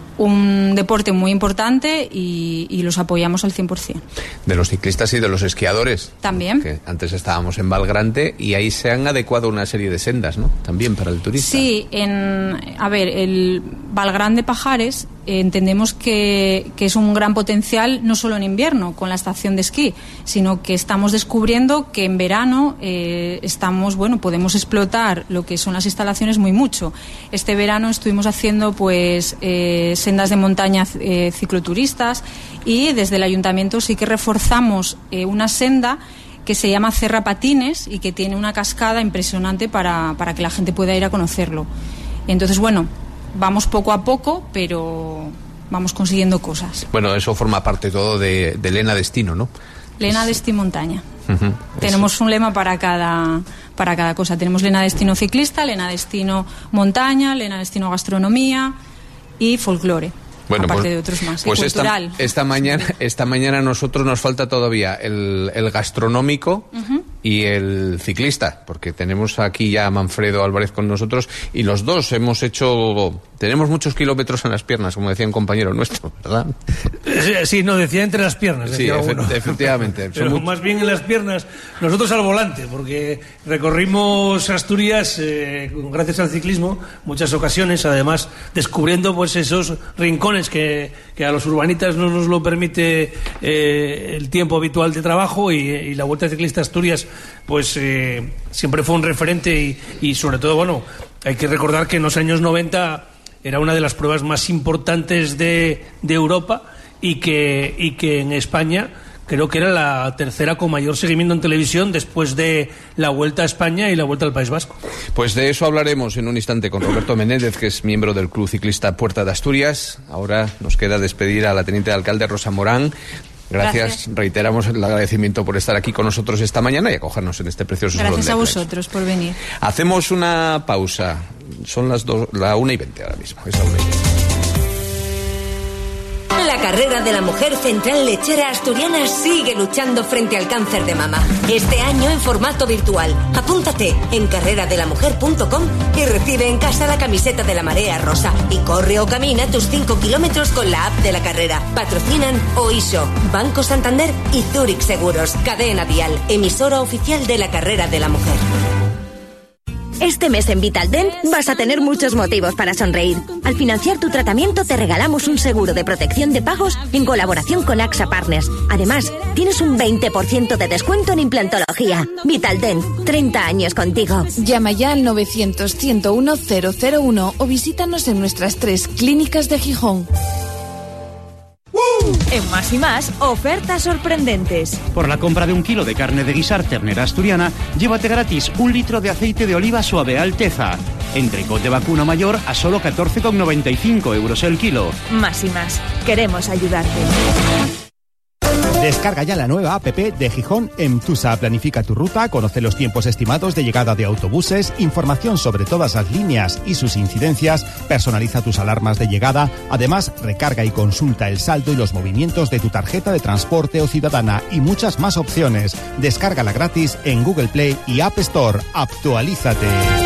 un deporte muy importante y, y los apoyamos al cien por ciento. De los ciclistas y de los esquiadores. También. Que antes estábamos en Valgrande y ahí se han adecuado una serie de sendas, ¿no?, también para el turista. Sí, en, a ver, el Valgrande Pajares eh, entendemos que, que es un gran potencial no solo en invierno con la estación de esquí, sino que estamos descubriendo que en verano eh, estamos, bueno, podemos explotar lo que son las instalaciones muy mucho. Este verano estuvimos haciendo pues eh, sendas de montaña eh, cicloturistas, y desde el ayuntamiento sí que reforzamos eh, una senda que se llama Cerra Patines y que tiene una cascada impresionante para, para que la gente pueda ir a conocerlo. Entonces, bueno, vamos poco a poco, pero vamos consiguiendo cosas. Bueno, eso forma parte todo de, de Lena Destino, ¿no? Lena Destino Montaña. Uh-huh. Tenemos un lema para cada, para cada cosa. Tenemos Lena Destino Ciclista, Lena Destino Montaña, Lena Destino Gastronomía y Folclore. Bueno, aparte pues, de otros más. Pues y esta, cultural. esta mañana, esta mañana a nosotros nos falta todavía el, el gastronómico uh-huh. y el ciclista, porque tenemos aquí ya a Manfredo Álvarez con nosotros y los dos hemos hecho, tenemos muchos kilómetros en las piernas, como decía un compañero nuestro, ¿verdad? Sí, no, decía entre las piernas. Sí, efe- efectivamente. Pero muy... más bien en las piernas, nosotros al volante, porque recorrimos Asturias eh, gracias al ciclismo, muchas ocasiones, además descubriendo pues esos rincones que, que a los urbanitas no nos lo permite eh, el tiempo habitual de trabajo, y, y la Vuelta Ciclista Asturias pues eh, siempre fue un referente y, y sobre todo, bueno, hay que recordar que en los años noventa era una de las pruebas más importantes de, de Europa, y que, y que en España creo que era la tercera con mayor seguimiento en televisión después de la Vuelta a España y la Vuelta al País Vasco. Pues de eso hablaremos en un instante con Roberto Menéndez, que es miembro del Club Ciclista Puerta de Asturias. Ahora nos queda despedir a la teniente de alcalde Rosa Morán. Gracias. Gracias. Reiteramos el agradecimiento por estar aquí con nosotros esta mañana y acogernos en este precioso salón de Gracias a clases. vosotros por venir. Hacemos una pausa. Son las dos, la una y veinte ahora mismo. Es la una y veinte. La carrera de la mujer Central Lechera Asturiana sigue luchando frente al cáncer de mama. Este año en formato virtual. Apúntate en carrera de la mujer punto com y recibe en casa la camiseta de la marea rosa. Y corre o camina tus cinco kilómetros con la app de la carrera. Patrocinan Oiso, Banco Santander y Zurich Seguros. Cadena Dial, emisora oficial de la carrera de la mujer. Este mes en Vitaldent vas a tener muchos motivos para sonreír. Al financiar tu tratamiento te regalamos un seguro de protección de pagos en colaboración con AXA Partners. Además, tienes un veinte por ciento de descuento en implantología. Vitaldent, treinta años contigo. Llama ya al novecientos, ciento uno, cero cero uno o visítanos en nuestras tres clínicas de Gijón. En Más y Más, ofertas sorprendentes. Por la compra de un kilo de carne de guisar ternera asturiana, llévate gratis un litro de aceite de oliva suave Alteza. Entrecot de vacuno mayor a solo catorce con noventa y cinco euros el kilo. Más y Más, queremos ayudarte. Descarga ya la nueva app de Gijón Emtusa. Planifica tu ruta, conoce los tiempos estimados de llegada de autobuses, información sobre todas las líneas y sus incidencias, personaliza tus alarmas de llegada, además recarga y consulta el saldo y los movimientos de tu tarjeta de transporte o ciudadana y muchas más opciones. Descárgala gratis en Google Play y App Store. Actualízate.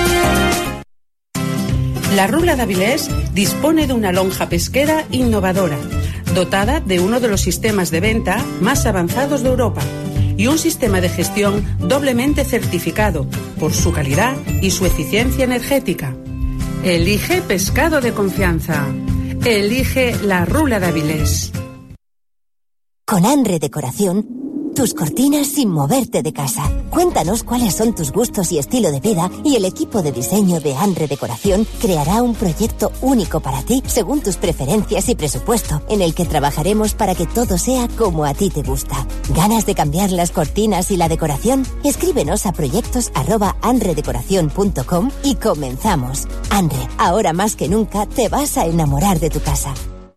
La Rula de Avilés dispone de una lonja pesquera innovadora, dotada de uno de los sistemas de venta más avanzados de Europa y un sistema de gestión doblemente certificado por su calidad y su eficiencia energética. Elige pescado de confianza. Elige La Rula de Avilés. Con Andre Decoración, tus cortinas sin moverte de casa. Cuéntanos cuáles son tus gustos y estilo de vida y el equipo de diseño de Andre Decoración creará un proyecto único para ti según tus preferencias y presupuesto, en el que trabajaremos para que todo sea como a ti te gusta. ¿Ganas de cambiar las cortinas y la decoración? Escríbenos a proyectos arroba andredecoración punto com y comenzamos. Andre, ahora más que nunca te vas a enamorar de tu casa.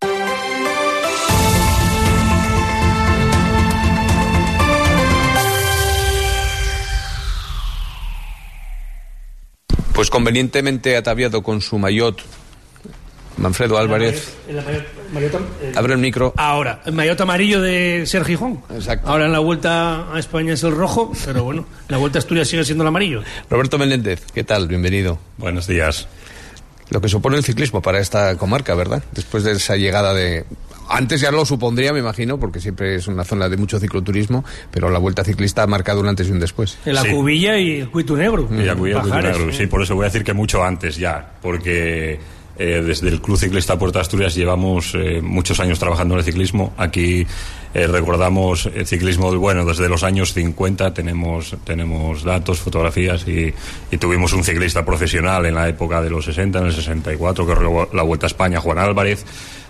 Pues convenientemente ataviado con su maillot, Manfredo Álvarez. El maillot, el... Abre el micro. Ahora, el maillot amarillo de Ser Gijón. Exacto. Ahora en la vuelta a España es el rojo, pero bueno, la vuelta a Asturias sigue siendo el amarillo. Roberto Menéndez, ¿qué tal? Bienvenido. Buenos días. Lo que supone el ciclismo para esta comarca, ¿verdad? Después de esa llegada de... Antes ya lo supondría, me imagino, porque siempre es una zona de mucho cicloturismo, pero la Vuelta Ciclista ha marcado un antes y un después. En la sí. Cubilla y el Cuito Negro. Y la Cubilla y el Cuito Negro, sí, por eso voy a decir que mucho antes ya, porque eh, desde el Club Ciclista Puerto de Asturias llevamos eh, muchos años trabajando en el ciclismo. Aquí eh, recordamos el ciclismo, bueno, desde los años cincuenta tenemos, tenemos datos, fotografías y, y tuvimos un ciclista profesional en la época de los sesenta, en el sesenta y cuatro, que corrió la Vuelta a España, Juan Álvarez.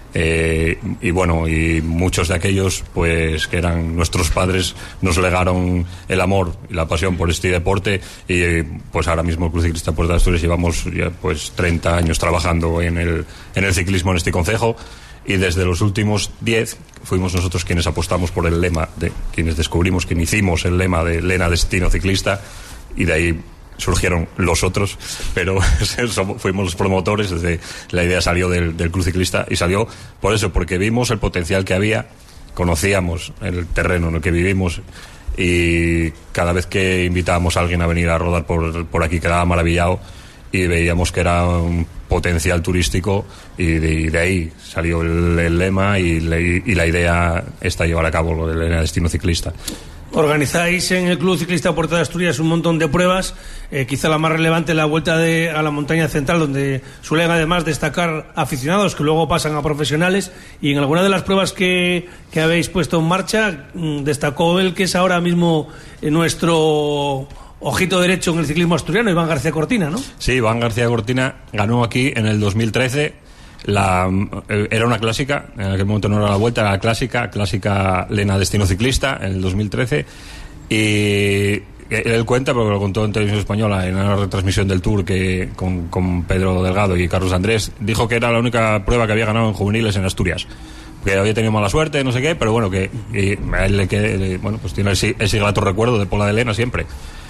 Eh, y bueno, y muchos de aquellos pues que eran nuestros padres nos legaron el amor y la pasión por este deporte y pues ahora mismo el Club Ciclista Puerto de Asturias llevamos ya pues treinta años trabajando en el, en el ciclismo en este concejo y desde los últimos diez fuimos nosotros quienes apostamos por el lema, de quienes descubrimos, quien hicimos el lema de Lena Destino Ciclista y de ahí surgieron los otros, pero fuimos los promotores, desde la idea salió del, del Club Ciclista y salió por eso, porque vimos el potencial que había, conocíamos el terreno en el que vivimos y cada vez que invitábamos a alguien a venir a rodar por, por aquí quedaba maravillado y veíamos que era un potencial turístico y de, y de ahí salió el, el lema y, le, y la idea está llevar a cabo lo del Destino Ciclista. Organizáis en el Club Ciclista Puerto de Asturias un montón de pruebas, eh, quizá la más relevante la vuelta de, a la montaña central, donde suelen además destacar aficionados que luego pasan a profesionales, y en alguna de las pruebas que, que habéis puesto en marcha mmm, destacó el que es ahora mismo eh, nuestro ojito derecho en el ciclismo asturiano, Iván García Cortina, ¿no? Sí, Iván García Cortina ganó aquí en el dos mil trece. La, era una clásica, en aquel momento no era la vuelta, era la clásica, clásica Lena Destino Ciclista en el dos mil trece y él cuenta, porque lo contó en Televisión Española en una retransmisión del Tour que con, con Pedro Delgado y Carlos Andrés, dijo que era la única prueba que había ganado en juveniles en Asturias, que había tenido mala suerte, no sé qué, pero bueno, que y a él le quede, bueno, pues tiene ese, ese grato recuerdo de Pola de Lena siempre.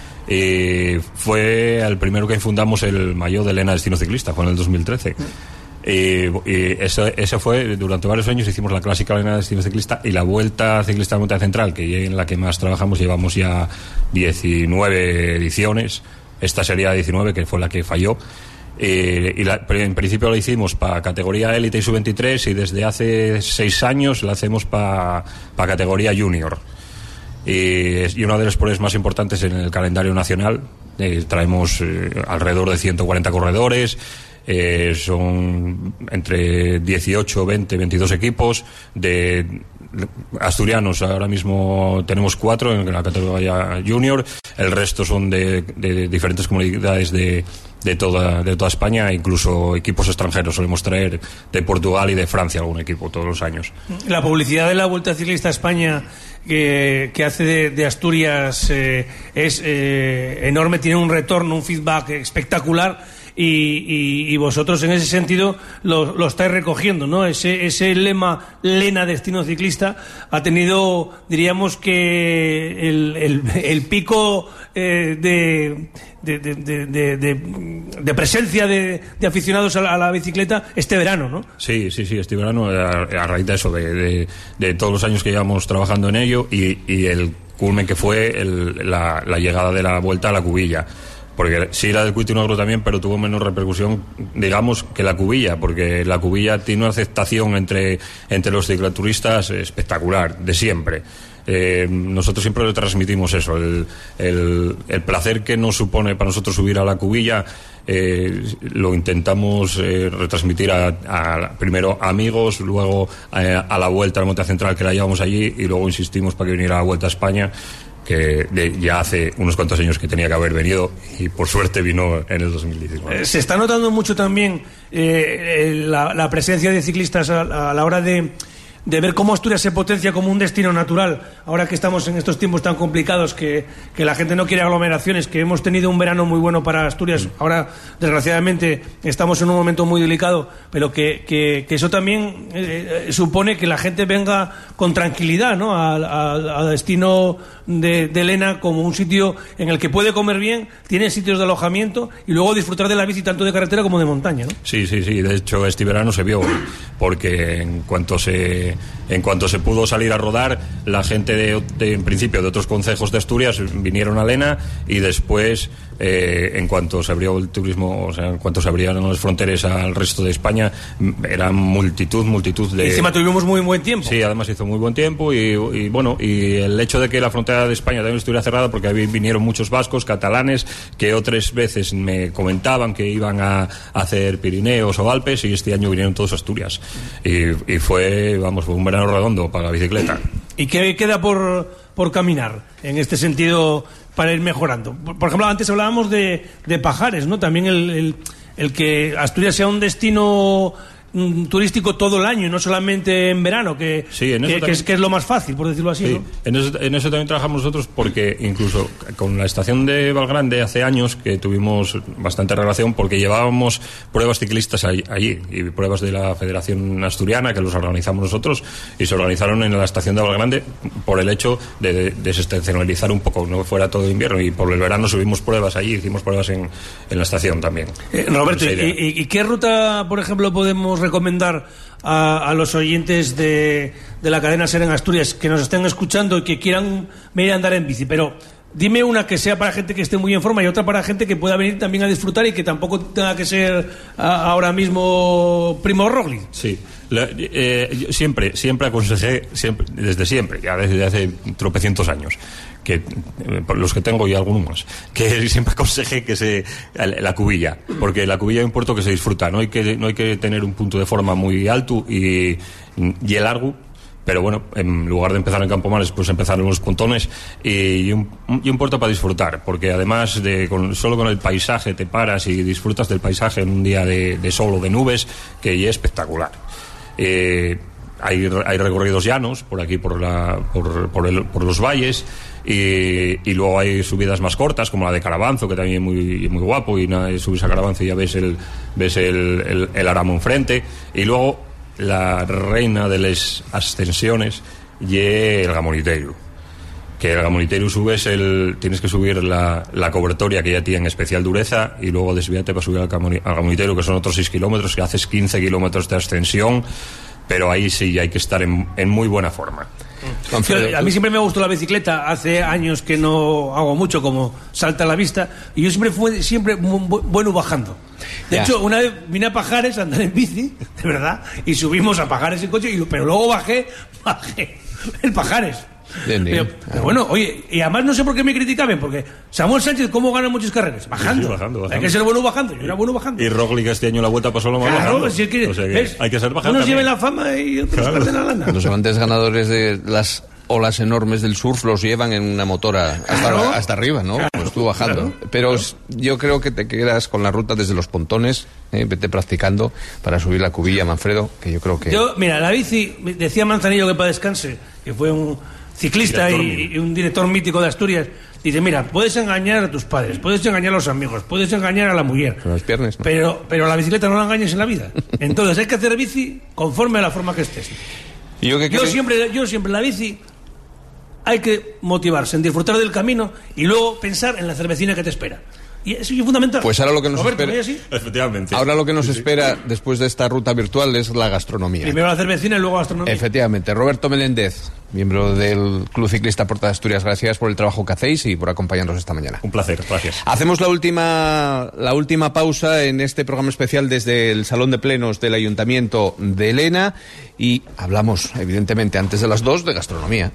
Y fue el primero que fundamos el maillot de Lena Destino Ciclista, fue en el dos mil trece. Y, y eso, eso fue, durante varios años hicimos la clásica Lena Destino Ciclista y la Vuelta Ciclista de Montaña Central, que en la que más trabajamos, llevamos ya diecinueve ediciones, esta sería la diecinueve, que fue la que falló. Y, y la, en principio la hicimos para categoría élite y sub veintitrés y desde hace seis años la hacemos para pa categoría junior. Y, y una de las pruebas más importantes en el calendario nacional, Eh, traemos eh, alrededor de ciento cuarenta corredores. Eh, son entre dieciocho, veinte, veintidós equipos de asturianos. Ahora mismo tenemos cuatro en la categoría junior, el resto son de, de diferentes comunidades de, de, toda, de toda España, incluso equipos extranjeros. Solemos traer de Portugal y de Francia algún equipo todos los años. La publicidad de la Vuelta Ciclista a España que, que hace de, de Asturias eh, es eh, enorme, tiene un retorno, un feedback espectacular. Y, y, y vosotros en ese sentido lo, lo estáis recogiendo, ¿no? Ese, ese lema Lena Destino Ciclista ha tenido, diríamos que el, el, el pico eh, de, de, de, de, de, de presencia de, de aficionados a la, a la bicicleta este verano, ¿no? Sí, sí, sí, este verano a, a raíz de eso, de, de, de todos los años que llevamos trabajando en ello y, y el culmen que fue el, la, la llegada de la Vuelta a la Cubilla. Porque sí era del Cuito y Negro también, pero tuvo menos repercusión, digamos, que la Cubilla, porque la Cubilla tiene una aceptación entre, entre los cicloturistas espectacular, de siempre. Eh, nosotros siempre le transmitimos eso, el, el, el placer que nos supone para nosotros subir a la Cubilla, eh, lo intentamos eh, retransmitir a, a primero a amigos, luego a, a la Vuelta al Monte Central, que la llevamos allí, y luego insistimos para que viniera a la Vuelta a España, que de, ya hace unos cuantos años que tenía que haber venido y por suerte vino en el dos mil diecinueve. Se está notando mucho también eh, la, la presencia de ciclistas a, a la hora de, de ver cómo Asturias se potencia como un destino natural, ahora que estamos en estos tiempos tan complicados que, que la gente no quiere aglomeraciones, que hemos tenido un verano muy bueno para Asturias, ahora desgraciadamente estamos en un momento muy delicado, pero que, que, que eso también eh, supone que la gente venga con tranquilidad, ¿no? Al destino de, de Lena como un sitio en el que puede comer bien, tiene sitios de alojamiento y luego disfrutar de la bici tanto de carretera como de montaña, ¿no? Sí, sí, sí, de hecho este verano se vio, porque en cuanto se en cuanto se pudo salir a rodar, la gente de, de en principio de otros concejos de Asturias vinieron a Lena, y después eh, en cuanto se abrió el turismo, o sea, en cuanto se abrieron las fronteras al resto de España, era multitud, multitud de... Y encima tuvimos muy buen tiempo. Sí, además hizo muy buen tiempo y, y bueno, y el hecho de que la frontera de España también estuviera cerrada, porque ahí vinieron muchos vascos, catalanes, que otras veces me comentaban que iban a hacer Pirineos o Alpes, y este año vinieron todos a Asturias. Y, y fue, vamos, fue un verano redondo para la bicicleta. ¿Y qué queda por, por caminar en este sentido para ir mejorando? Por, por ejemplo, antes hablábamos de, de Pajares, ¿no? También el, el, el que Asturias sea un destino mm, turístico todo el año y no solamente en verano, que, sí, en eso que, también, que, es, que es lo más fácil, por decirlo así, sí, ¿no? En eso, en eso también trabajamos nosotros, porque incluso con la estación de Valgrande hace años que tuvimos bastante relación, porque llevábamos pruebas ciclistas allí, allí y pruebas de la Federación Asturiana, que los organizamos nosotros, y se organizaron en la estación de Valgrande por el hecho de, de desestacionalizar un poco, no fuera todo invierno, y por el verano subimos pruebas allí, hicimos pruebas en, en la estación también. Eh, Roberto, ¿y, y, ¿y qué ruta, por ejemplo, podemos recomendar a, a los oyentes de, de la cadena SER en Asturias que nos estén escuchando y que quieran venir a andar en bici? Pero dime una que sea para gente que esté muy en forma y otra para gente que pueda venir también a disfrutar y que tampoco tenga que ser a, ahora mismo Primo Roglic. Sí, la, eh, yo siempre, siempre aconsejé, siempre, desde siempre, ya desde hace tropecientos años, que eh, por los que tengo y algunos más, que siempre aconsejé que se la Cubilla, porque la Cubilla es un puerto que se disfruta, no hay que no hay que tener un punto de forma muy alto y, y el largo. Pero bueno, en lugar de empezar en Campomares, pues empezar en los pontones, y un, y un puerto para disfrutar, porque además de con, solo con el paisaje te paras y disfrutas del paisaje en un día de, de sol o de nubes, que ya es espectacular. Eh, hay, hay recorridos llanos por aquí, por, la, por, por, el, por los valles, y, y luego hay subidas más cortas, como la de Carabanzo, que también es muy, muy guapo, y nada, subes a Carabanzo y ya ves el, ves el, el, el Aramo enfrente, y luego la reina de las ascensiones y el Gamoniteiro, que el Gamoniteiro subes el, tienes que subir la, la cobertoria, que ya tiene especial dureza, y luego desvíate para subir al, al Gamoniteiro, que son otros seis kilómetros, que haces quince kilómetros de ascensión, pero ahí sí hay que estar en, en muy buena forma. A mí siempre me gustó la bicicleta, hace años que no hago mucho, como salta a la vista, y yo siempre fui siempre bueno bajando. De ya. hecho, una vez vine a Pajares a andar en bici, de verdad, y subimos a Pajares en coche, y, pero luego bajé, bajé el Pajares. Bien, bien. Pero, pero bueno, oye, y además no sé por qué me criticaban, porque Samuel Sánchez, ¿cómo gana muchas carreras? Bajando. Sí, bajando, bajando. Hay que ser bueno bajando. Yo era bueno bajando. Y Roglic este año la vuelta pasó lo más Claro, bajando. si es que, O sea que ¿ves? hay que ser bajando. Unos también. lleven la fama y otros Claro. pierden la lana. Los grandes ganadores de las olas enormes del surf los llevan en una motora hasta, Claro. hasta arriba, ¿no? Claro, Pues tú bajando. claro. Pero yo creo que te quedas con la ruta desde los pontones, ¿eh? Vete practicando para subir la cubilla, Manfredo, que yo creo que... Yo, mira, la bici, decía Manzanillo que para descanse, que fue un ciclista y, y un director mítico de Asturias, dice, mira, puedes engañar a tus padres, puedes engañar a los amigos, puedes engañar a la mujer, Con los piernas, ¿no? pero, pero a la bicicleta no la engañes en la vida. Entonces hay que hacer bici conforme a la forma que estés. ¿Y yo qué Yo creo? siempre, yo siempre la bici hay que motivarse en disfrutar del camino y luego pensar en la cervecina que te espera. Y eso es fundamental. Pues ahora lo que nos Roberto, espera... ¿no es así? Efectivamente. Ahora lo que nos espera después de esta ruta virtual es la gastronomía. Primero la cervecina y luego la gastronomía. Efectivamente. Roberto Meléndez, miembro del Club Ciclista Puerta de Asturias, gracias por el trabajo que hacéis y por acompañarnos esta mañana. Un placer, gracias. Hacemos la última, la última pausa en este programa especial desde el Salón de Plenos del Ayuntamiento de Elena y hablamos, evidentemente, antes de las dos, de gastronomía.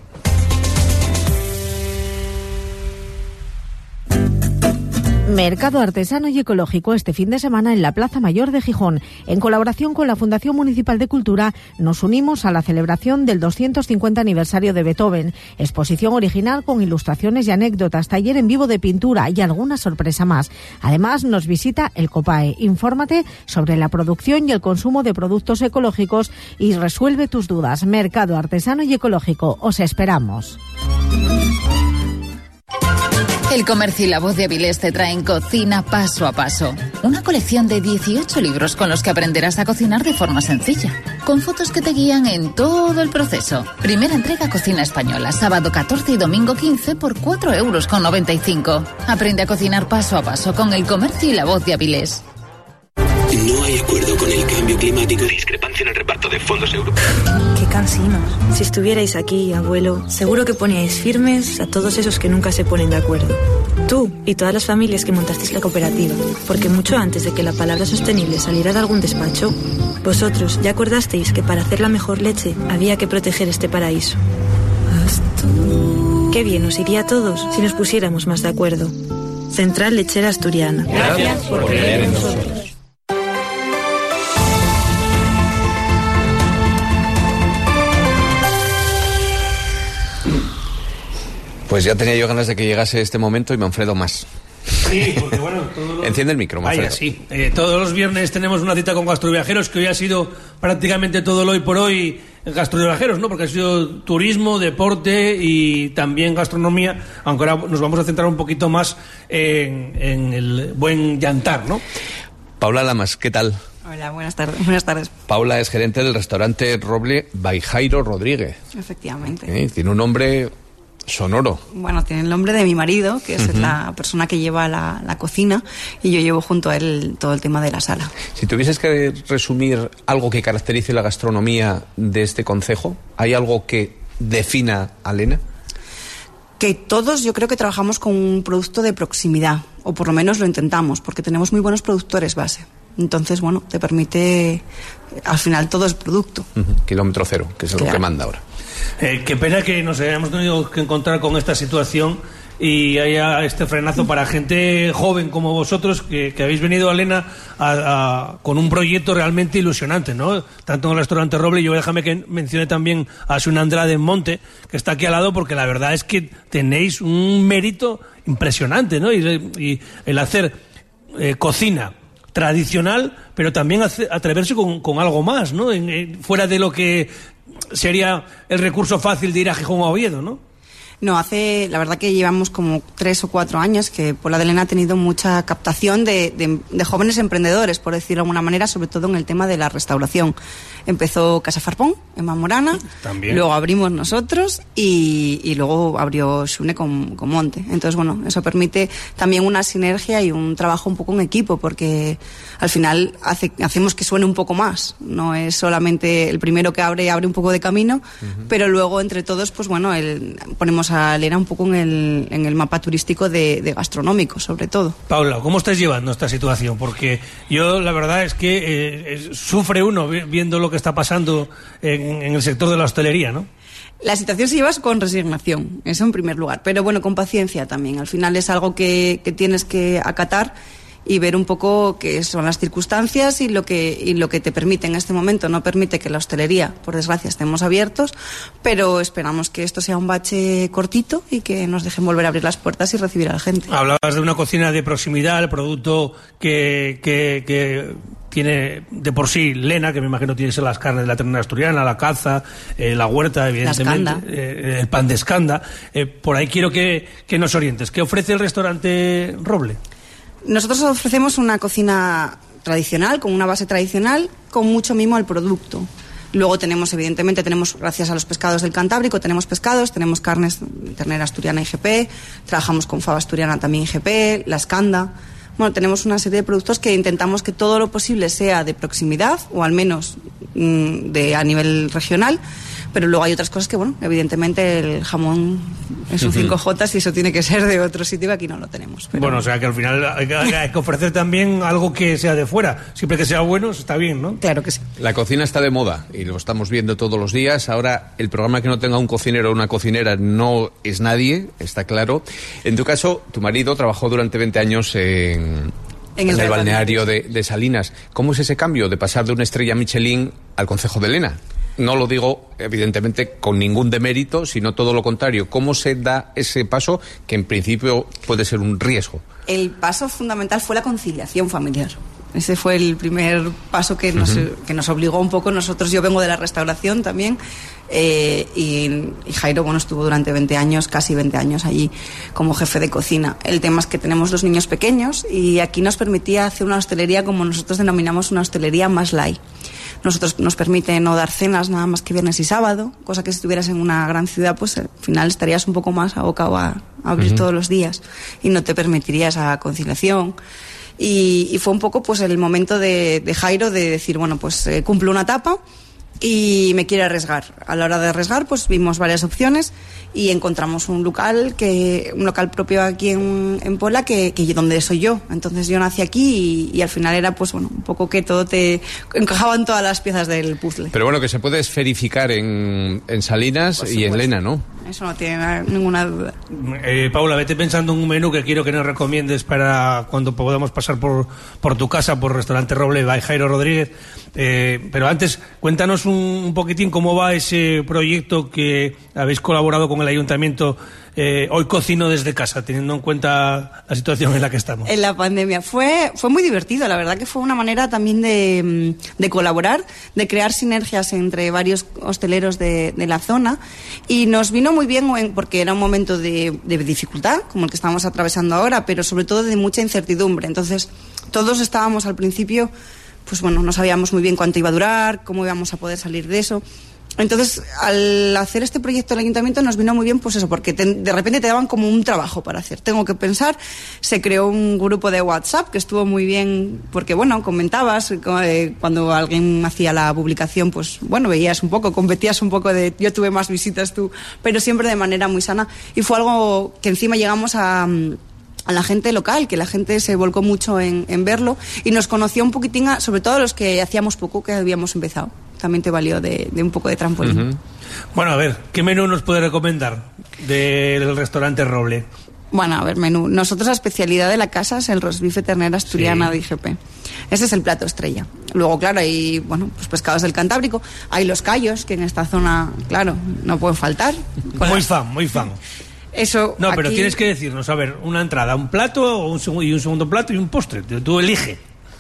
Mercado artesano y ecológico este fin de semana en la Plaza Mayor de Gijón. En colaboración con la Fundación Municipal de Cultura, nos unimos a la celebración del doscientos cincuenta aniversario de Beethoven. Exposición original con ilustraciones y anécdotas, taller en vivo de pintura y alguna sorpresa más. Además, nos visita el COPAE. Infórmate sobre la producción y el consumo de productos ecológicos y resuelve tus dudas. Mercado artesano y ecológico. Os esperamos. El Comercio y La Voz de Avilés te traen Cocina Paso a Paso. Una colección de dieciocho libros con los que aprenderás a cocinar de forma sencilla, con fotos que te guían en todo el proceso. Primera entrega Cocina Española, sábado catorce y domingo quince por cuatro euros con noventa y cinco. Aprende a cocinar paso a paso con El Comercio y La Voz de Avilés. No hay acuerdo con el cambio climático. Discrepancia en el reparto de fondos europeos. Qué cansinos. Si estuvierais aquí, abuelo, seguro que poníais firmes a todos esos que nunca se ponen de acuerdo. Tú y todas las familias que montasteis la cooperativa. Porque mucho antes de que la palabra sostenible saliera de algún despacho, vosotros ya acordasteis que para hacer la mejor leche había que proteger este paraíso. Qué bien nos iría a todos si nos pusiéramos más de acuerdo. Central Lechera Asturiana. Gracias por creer en nosotros. Pues ya tenía yo ganas de que llegase este momento y Manfredo más. Sí, porque bueno... Todos los... Enciende el micro, Manfredo. Vaya, sí. Eh, todos los viernes tenemos una cita con gastroviajeros, que hoy ha sido prácticamente todo el hoy por hoy gastroviajeros, ¿no? Porque ha sido turismo, deporte y también gastronomía, aunque ahora nos vamos a centrar un poquito más en, en el buen yantar, ¿no? Paula Lamas, ¿qué tal? Hola, buenas tardes. Buenas tardes. Paula es gerente del restaurante Roble by Jairo Rodríguez. Efectivamente. ¿Eh? Tiene un nombre sonoro. Bueno, tiene el nombre de mi marido, que es Uh-huh. la persona que lleva la, la cocina, y yo llevo junto a él todo el tema de la sala. Si tuvieses que resumir algo que caracterice la gastronomía de este concejo, ¿hay algo que defina a Elena? Que todos yo creo que trabajamos con un producto de proximidad, o por lo menos lo intentamos, porque tenemos muy buenos productores base. Entonces, bueno, te permite, al final todo es producto. Uh-huh. Kilómetro cero, que es Claro. lo que manda ahora. Eh, qué pena que nos hayamos tenido que encontrar con esta situación y haya este frenazo para gente joven como vosotros que, que habéis venido a Elena a, a, con un proyecto realmente ilusionante, ¿no? Tanto en el restaurante Roble, y yo déjame que mencione también a Sun Andrade en Monte, que está aquí al lado, porque la verdad es que tenéis un mérito impresionante, ¿no? Y, y el hacer eh, cocina tradicional, pero también hace, atreverse con, con algo más, ¿no? En, en, fuera de lo que sería el recurso fácil de ir a Gijón o a Oviedo, ¿no? No, hace, la verdad que llevamos como tres o cuatro años que Pola de Elena ha tenido mucha captación de, de, de jóvenes emprendedores, por decirlo de alguna manera, sobre todo en el tema de la restauración. Empezó Casa Farpón, en Mamorana, También. luego abrimos nosotros y, y luego abrió Xune con, con Monte. Entonces, bueno, eso permite también una sinergia y un trabajo un poco en equipo, porque al final hace, hacemos que suene un poco más. No es solamente el primero que abre, abre un poco de camino, uh-huh. pero luego entre todos, pues bueno, el, ponemos a Elena un poco en el, en el mapa turístico de, de gastronómico, sobre todo. Paula, ¿cómo estáis llevando esta situación? Porque yo la verdad es que eh, es, sufre uno viendo lo que está pasando en, en el sector de la hostelería, ¿no? La situación se lleva con resignación, eso en primer lugar, pero bueno, con paciencia también. Al final es algo que, que tienes que acatar y ver un poco qué son las circunstancias y lo que y lo que te permite en este momento. No permite que la hostelería, por desgracia, estemos abiertos, pero esperamos que esto sea un bache cortito y que nos dejen volver a abrir las puertas y recibir a la gente. Hablabas de una cocina de proximidad, el producto que, que, que tiene de por sí Lena, que me imagino tiene que ser las carnes de la ternera asturiana, la caza, eh, la huerta, evidentemente, eh, el pan de escanda. Eh, por ahí quiero que, que nos orientes. ¿Qué ofrece el restaurante Roble? Nosotros ofrecemos una cocina tradicional, con una base tradicional, con mucho mimo al producto. Luego tenemos, evidentemente, tenemos, gracias a los pescados del Cantábrico, tenemos pescados, tenemos carnes, ternera asturiana I G P, trabajamos con fava asturiana también I G P, la escanda. Bueno, tenemos una serie de productos que intentamos que todo lo posible sea de proximidad, o al menos mmm, de a nivel regional. Pero luego hay otras cosas que, bueno, evidentemente el jamón es un cinco jotas y eso tiene que ser de otro sitio que aquí no lo tenemos. Pero... Bueno, o sea que al final hay que, hay que ofrecer también algo que sea de fuera. Siempre que sea bueno, está bien, ¿no? Claro que sí. La cocina está de moda y lo estamos viendo todos los días. Ahora, el programa que no tenga un cocinero o una cocinera no es nadie, está claro. En tu caso, tu marido trabajó durante veinte años en... En el, en el balneario de, de Salinas. ¿Cómo es ese cambio de pasar de una estrella Michelin al concejo de Lena? No lo digo, evidentemente, con ningún demérito, sino todo lo contrario. ¿Cómo se da ese paso que, en principio, puede ser un riesgo? El paso fundamental fue la conciliación familiar. Ese fue el primer paso que nos, uh-huh. que nos obligó un poco. Nosotros, yo vengo de la restauración también, eh, y, y Jairo, bueno, estuvo durante veinte años, casi veinte años allí como jefe de cocina. El tema es que tenemos dos niños pequeños y aquí nos permitía hacer una hostelería, como nosotros denominamos, una hostelería más light. Nosotros nos permite no dar cenas nada más que viernes y sábado, cosa que si estuvieras en una gran ciudad, pues al final estarías un poco más abocado a, a abrir uh-huh. todos los días y no te permitiría esa conciliación. Y, y fue un poco pues el momento de, de Jairo de decir, bueno, pues eh, cumplo una etapa y me quiero arriesgar. A la hora de arriesgar, pues vimos varias opciones y encontramos un local que un local propio aquí en, en Pola que, que donde soy yo. Entonces yo nací aquí y, y al final era pues bueno un poco que todo te encajaban todas las piezas del puzzle. Pero bueno, que se puede esferificar en, en Salinas y en Lena, ¿no? Eso no tiene ninguna duda. Eh, Paula, vete pensando en un menú que quiero que nos recomiendes para cuando podamos pasar por, por tu casa, por Restaurante Roble by Jairo Rodríguez. Eh, pero antes, cuéntanos un, un poquitín cómo va ese proyecto que habéis colaborado con el Ayuntamiento. Eh, hoy cocino desde casa, teniendo en cuenta la situación en la que estamos. En la pandemia fue fue muy divertido, la verdad que fue una manera también de, de colaborar, de crear sinergias entre varios hosteleros de, de la zona y nos vino muy bien porque era un momento de, de dificultad, como el que estamos atravesando ahora, pero sobre todo de mucha incertidumbre. Entonces todos estábamos al principio, pues bueno, no sabíamos muy bien cuánto iba a durar, cómo íbamos a poder salir de eso. Entonces, al hacer este proyecto el Ayuntamiento nos vino muy bien, pues eso, porque te, de repente te daban como un trabajo para hacer. Tengo que pensar, se creó un grupo de WhatsApp que estuvo muy bien, porque bueno, comentabas, eh, cuando alguien hacía la publicación, pues bueno, veías un poco, competías un poco de, yo tuve más visitas tú, pero siempre de manera muy sana. Y fue algo que encima llegamos a... a la gente local, que la gente se volcó mucho en, en verlo y nos conoció un poquitín, a, sobre todo a los que hacíamos poco, que habíamos empezado. También te valió de, de un poco de trampolín. Uh-huh. Bueno, a ver, ¿qué menú nos puede recomendar del restaurante Roble? Bueno, a ver, menú. Nosotros la especialidad de la casa es el rosbife ternera asturiana sí. de I G P. Ese es el plato estrella. Luego, claro, hay bueno, pues pescados del Cantábrico, hay los callos, que en esta zona, claro, no pueden faltar. Muy fan, muy fan. Eso no, aquí... pero tienes que decirnos, a ver, una entrada, un plato o un seg- y un segundo plato y un postre. Tú elige.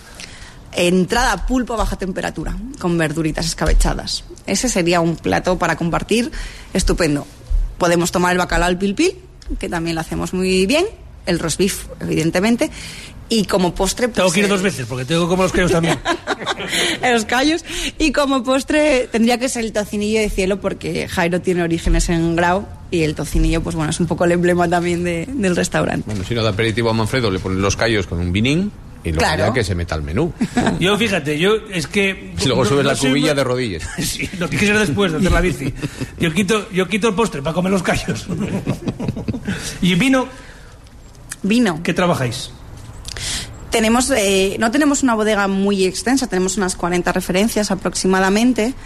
Entrada pulpo a baja temperatura, con verduritas escabechadas. Ese sería un plato para compartir estupendo. Podemos tomar el bacalao al pil pil, que también lo hacemos muy bien, el roast beef, evidentemente, y como postre... Pues, tengo que ir eh... dos veces, porque tengo como los callos también. los callos, y como postre tendría que ser el tocinillo de cielo, porque Jairo tiene orígenes en Grau, y el tocinillo, pues bueno, es un poco el emblema también de, del restaurante. Bueno, si no da aperitivo a Manfredo, le ponen los callos con un vinín, y luego claro. ya que se meta al menú. Yo, fíjate, yo es que... Y luego no, subes no la cubilla soy... de rodillas. Sí, lo que quieres después de hacer la bici. Yo quito, yo quito el postre para comer los callos. ¿Y vino? Vino. ¿Qué trabajáis? Tenemos, eh, no tenemos una bodega muy extensa, tenemos unas cuarenta referencias aproximadamente.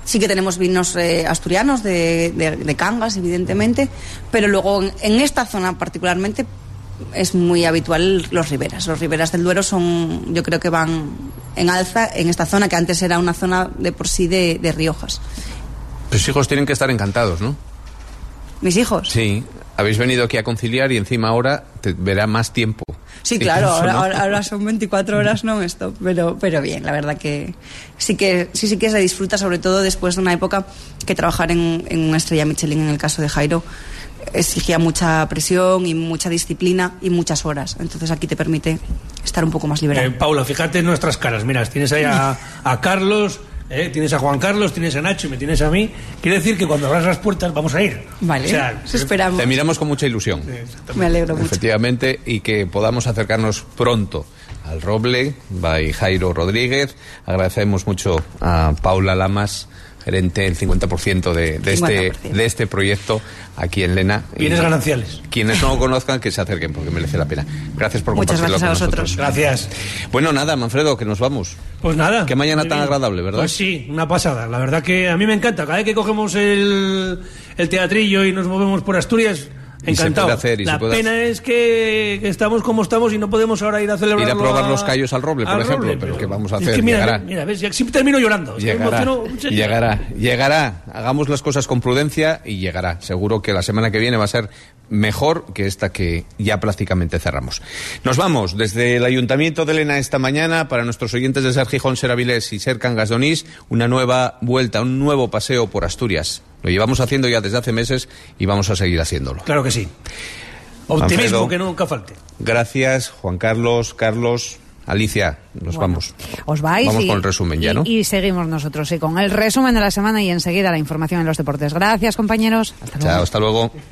Sí que tenemos vinos eh, asturianos de, de, de Cangas, evidentemente, pero luego en, en esta zona particularmente es muy habitual los riberas. Los riberas del Duero son, yo creo que van en alza en esta zona, que antes era una zona de por sí de, de riojas. Tus hijos tienen que estar encantados, ¿no? ¿Mis hijos? Sí, habéis venido aquí a conciliar y encima ahora te verá más tiempo. Sí, claro, Incluso, ahora, ¿no? ahora, ahora son veinticuatro horas non-stop, pero, pero bien, la verdad que sí que sí, sí que se disfruta, sobre todo después de una época que trabajar en, en una estrella Michelin, en el caso de Jairo, exigía mucha presión y mucha disciplina y muchas horas. Entonces aquí te permite estar un poco más liberado. Eh, Paula, fíjate en nuestras caras. Mira, tienes ahí a, a Carlos, eh, tienes a Juan Carlos, tienes a Nacho y me tienes a mí. Quiere decir que cuando abras las puertas vamos a ir. Vale, o sea, esperamos. Te miramos con mucha ilusión. Me alegro mucho. Efectivamente, y que podamos acercarnos pronto al Roble, by Jairo Rodríguez. Agradecemos mucho a Paula Lamas, gerente el cincuenta por ciento de, de, cincuenta este, por ciento. de este proyecto aquí en Lena. Bienes Y gananciales. Quienes no lo conozcan, que se acerquen, porque merece la pena. Gracias por Muchas compartirlo gracias a con vosotros. nosotros. Gracias. Bueno, nada, Manfredo, que nos vamos. Pues nada. Qué mañana muy tan bien. agradable, ¿verdad? Pues sí, una pasada. La verdad que a mí me encanta. Cada vez que cogemos el, el teatrillo y nos movemos por Asturias, Y se encantado. puede hacer, y la se puede pena es que, que estamos como estamos y no podemos ahora ir a celebrar. Ir a probar los callos al Roble, por ejemplo, pero ¿qué vamos a hacer? Es que mira, Llegará. mira, ves, ya siempre termino llorando. Es que me Llegará, emociono. llegará, llegará. Hagamos las cosas con prudencia y llegará. Seguro que la semana que viene va a ser mejor que esta que ya prácticamente cerramos. Nos vamos desde el Ayuntamiento de Lena esta mañana para nuestros oyentes de Ser Gijón, Ser Avilés y Ser Cangas de Onís, una nueva vuelta, un nuevo paseo por Asturias. Lo llevamos haciendo ya desde hace meses y vamos a seguir haciéndolo. Claro que sí. Optimismo, Manfredo, que nunca falte. Gracias, Juan Carlos, Carlos, Alicia, nos Bueno, vamos. Os vais Vamos y, con el resumen ya, y- ¿no? y seguimos nosotros, sí, con el resumen de la semana y enseguida la información en los deportes. Gracias, compañeros. Hasta luego. Chao, hasta luego.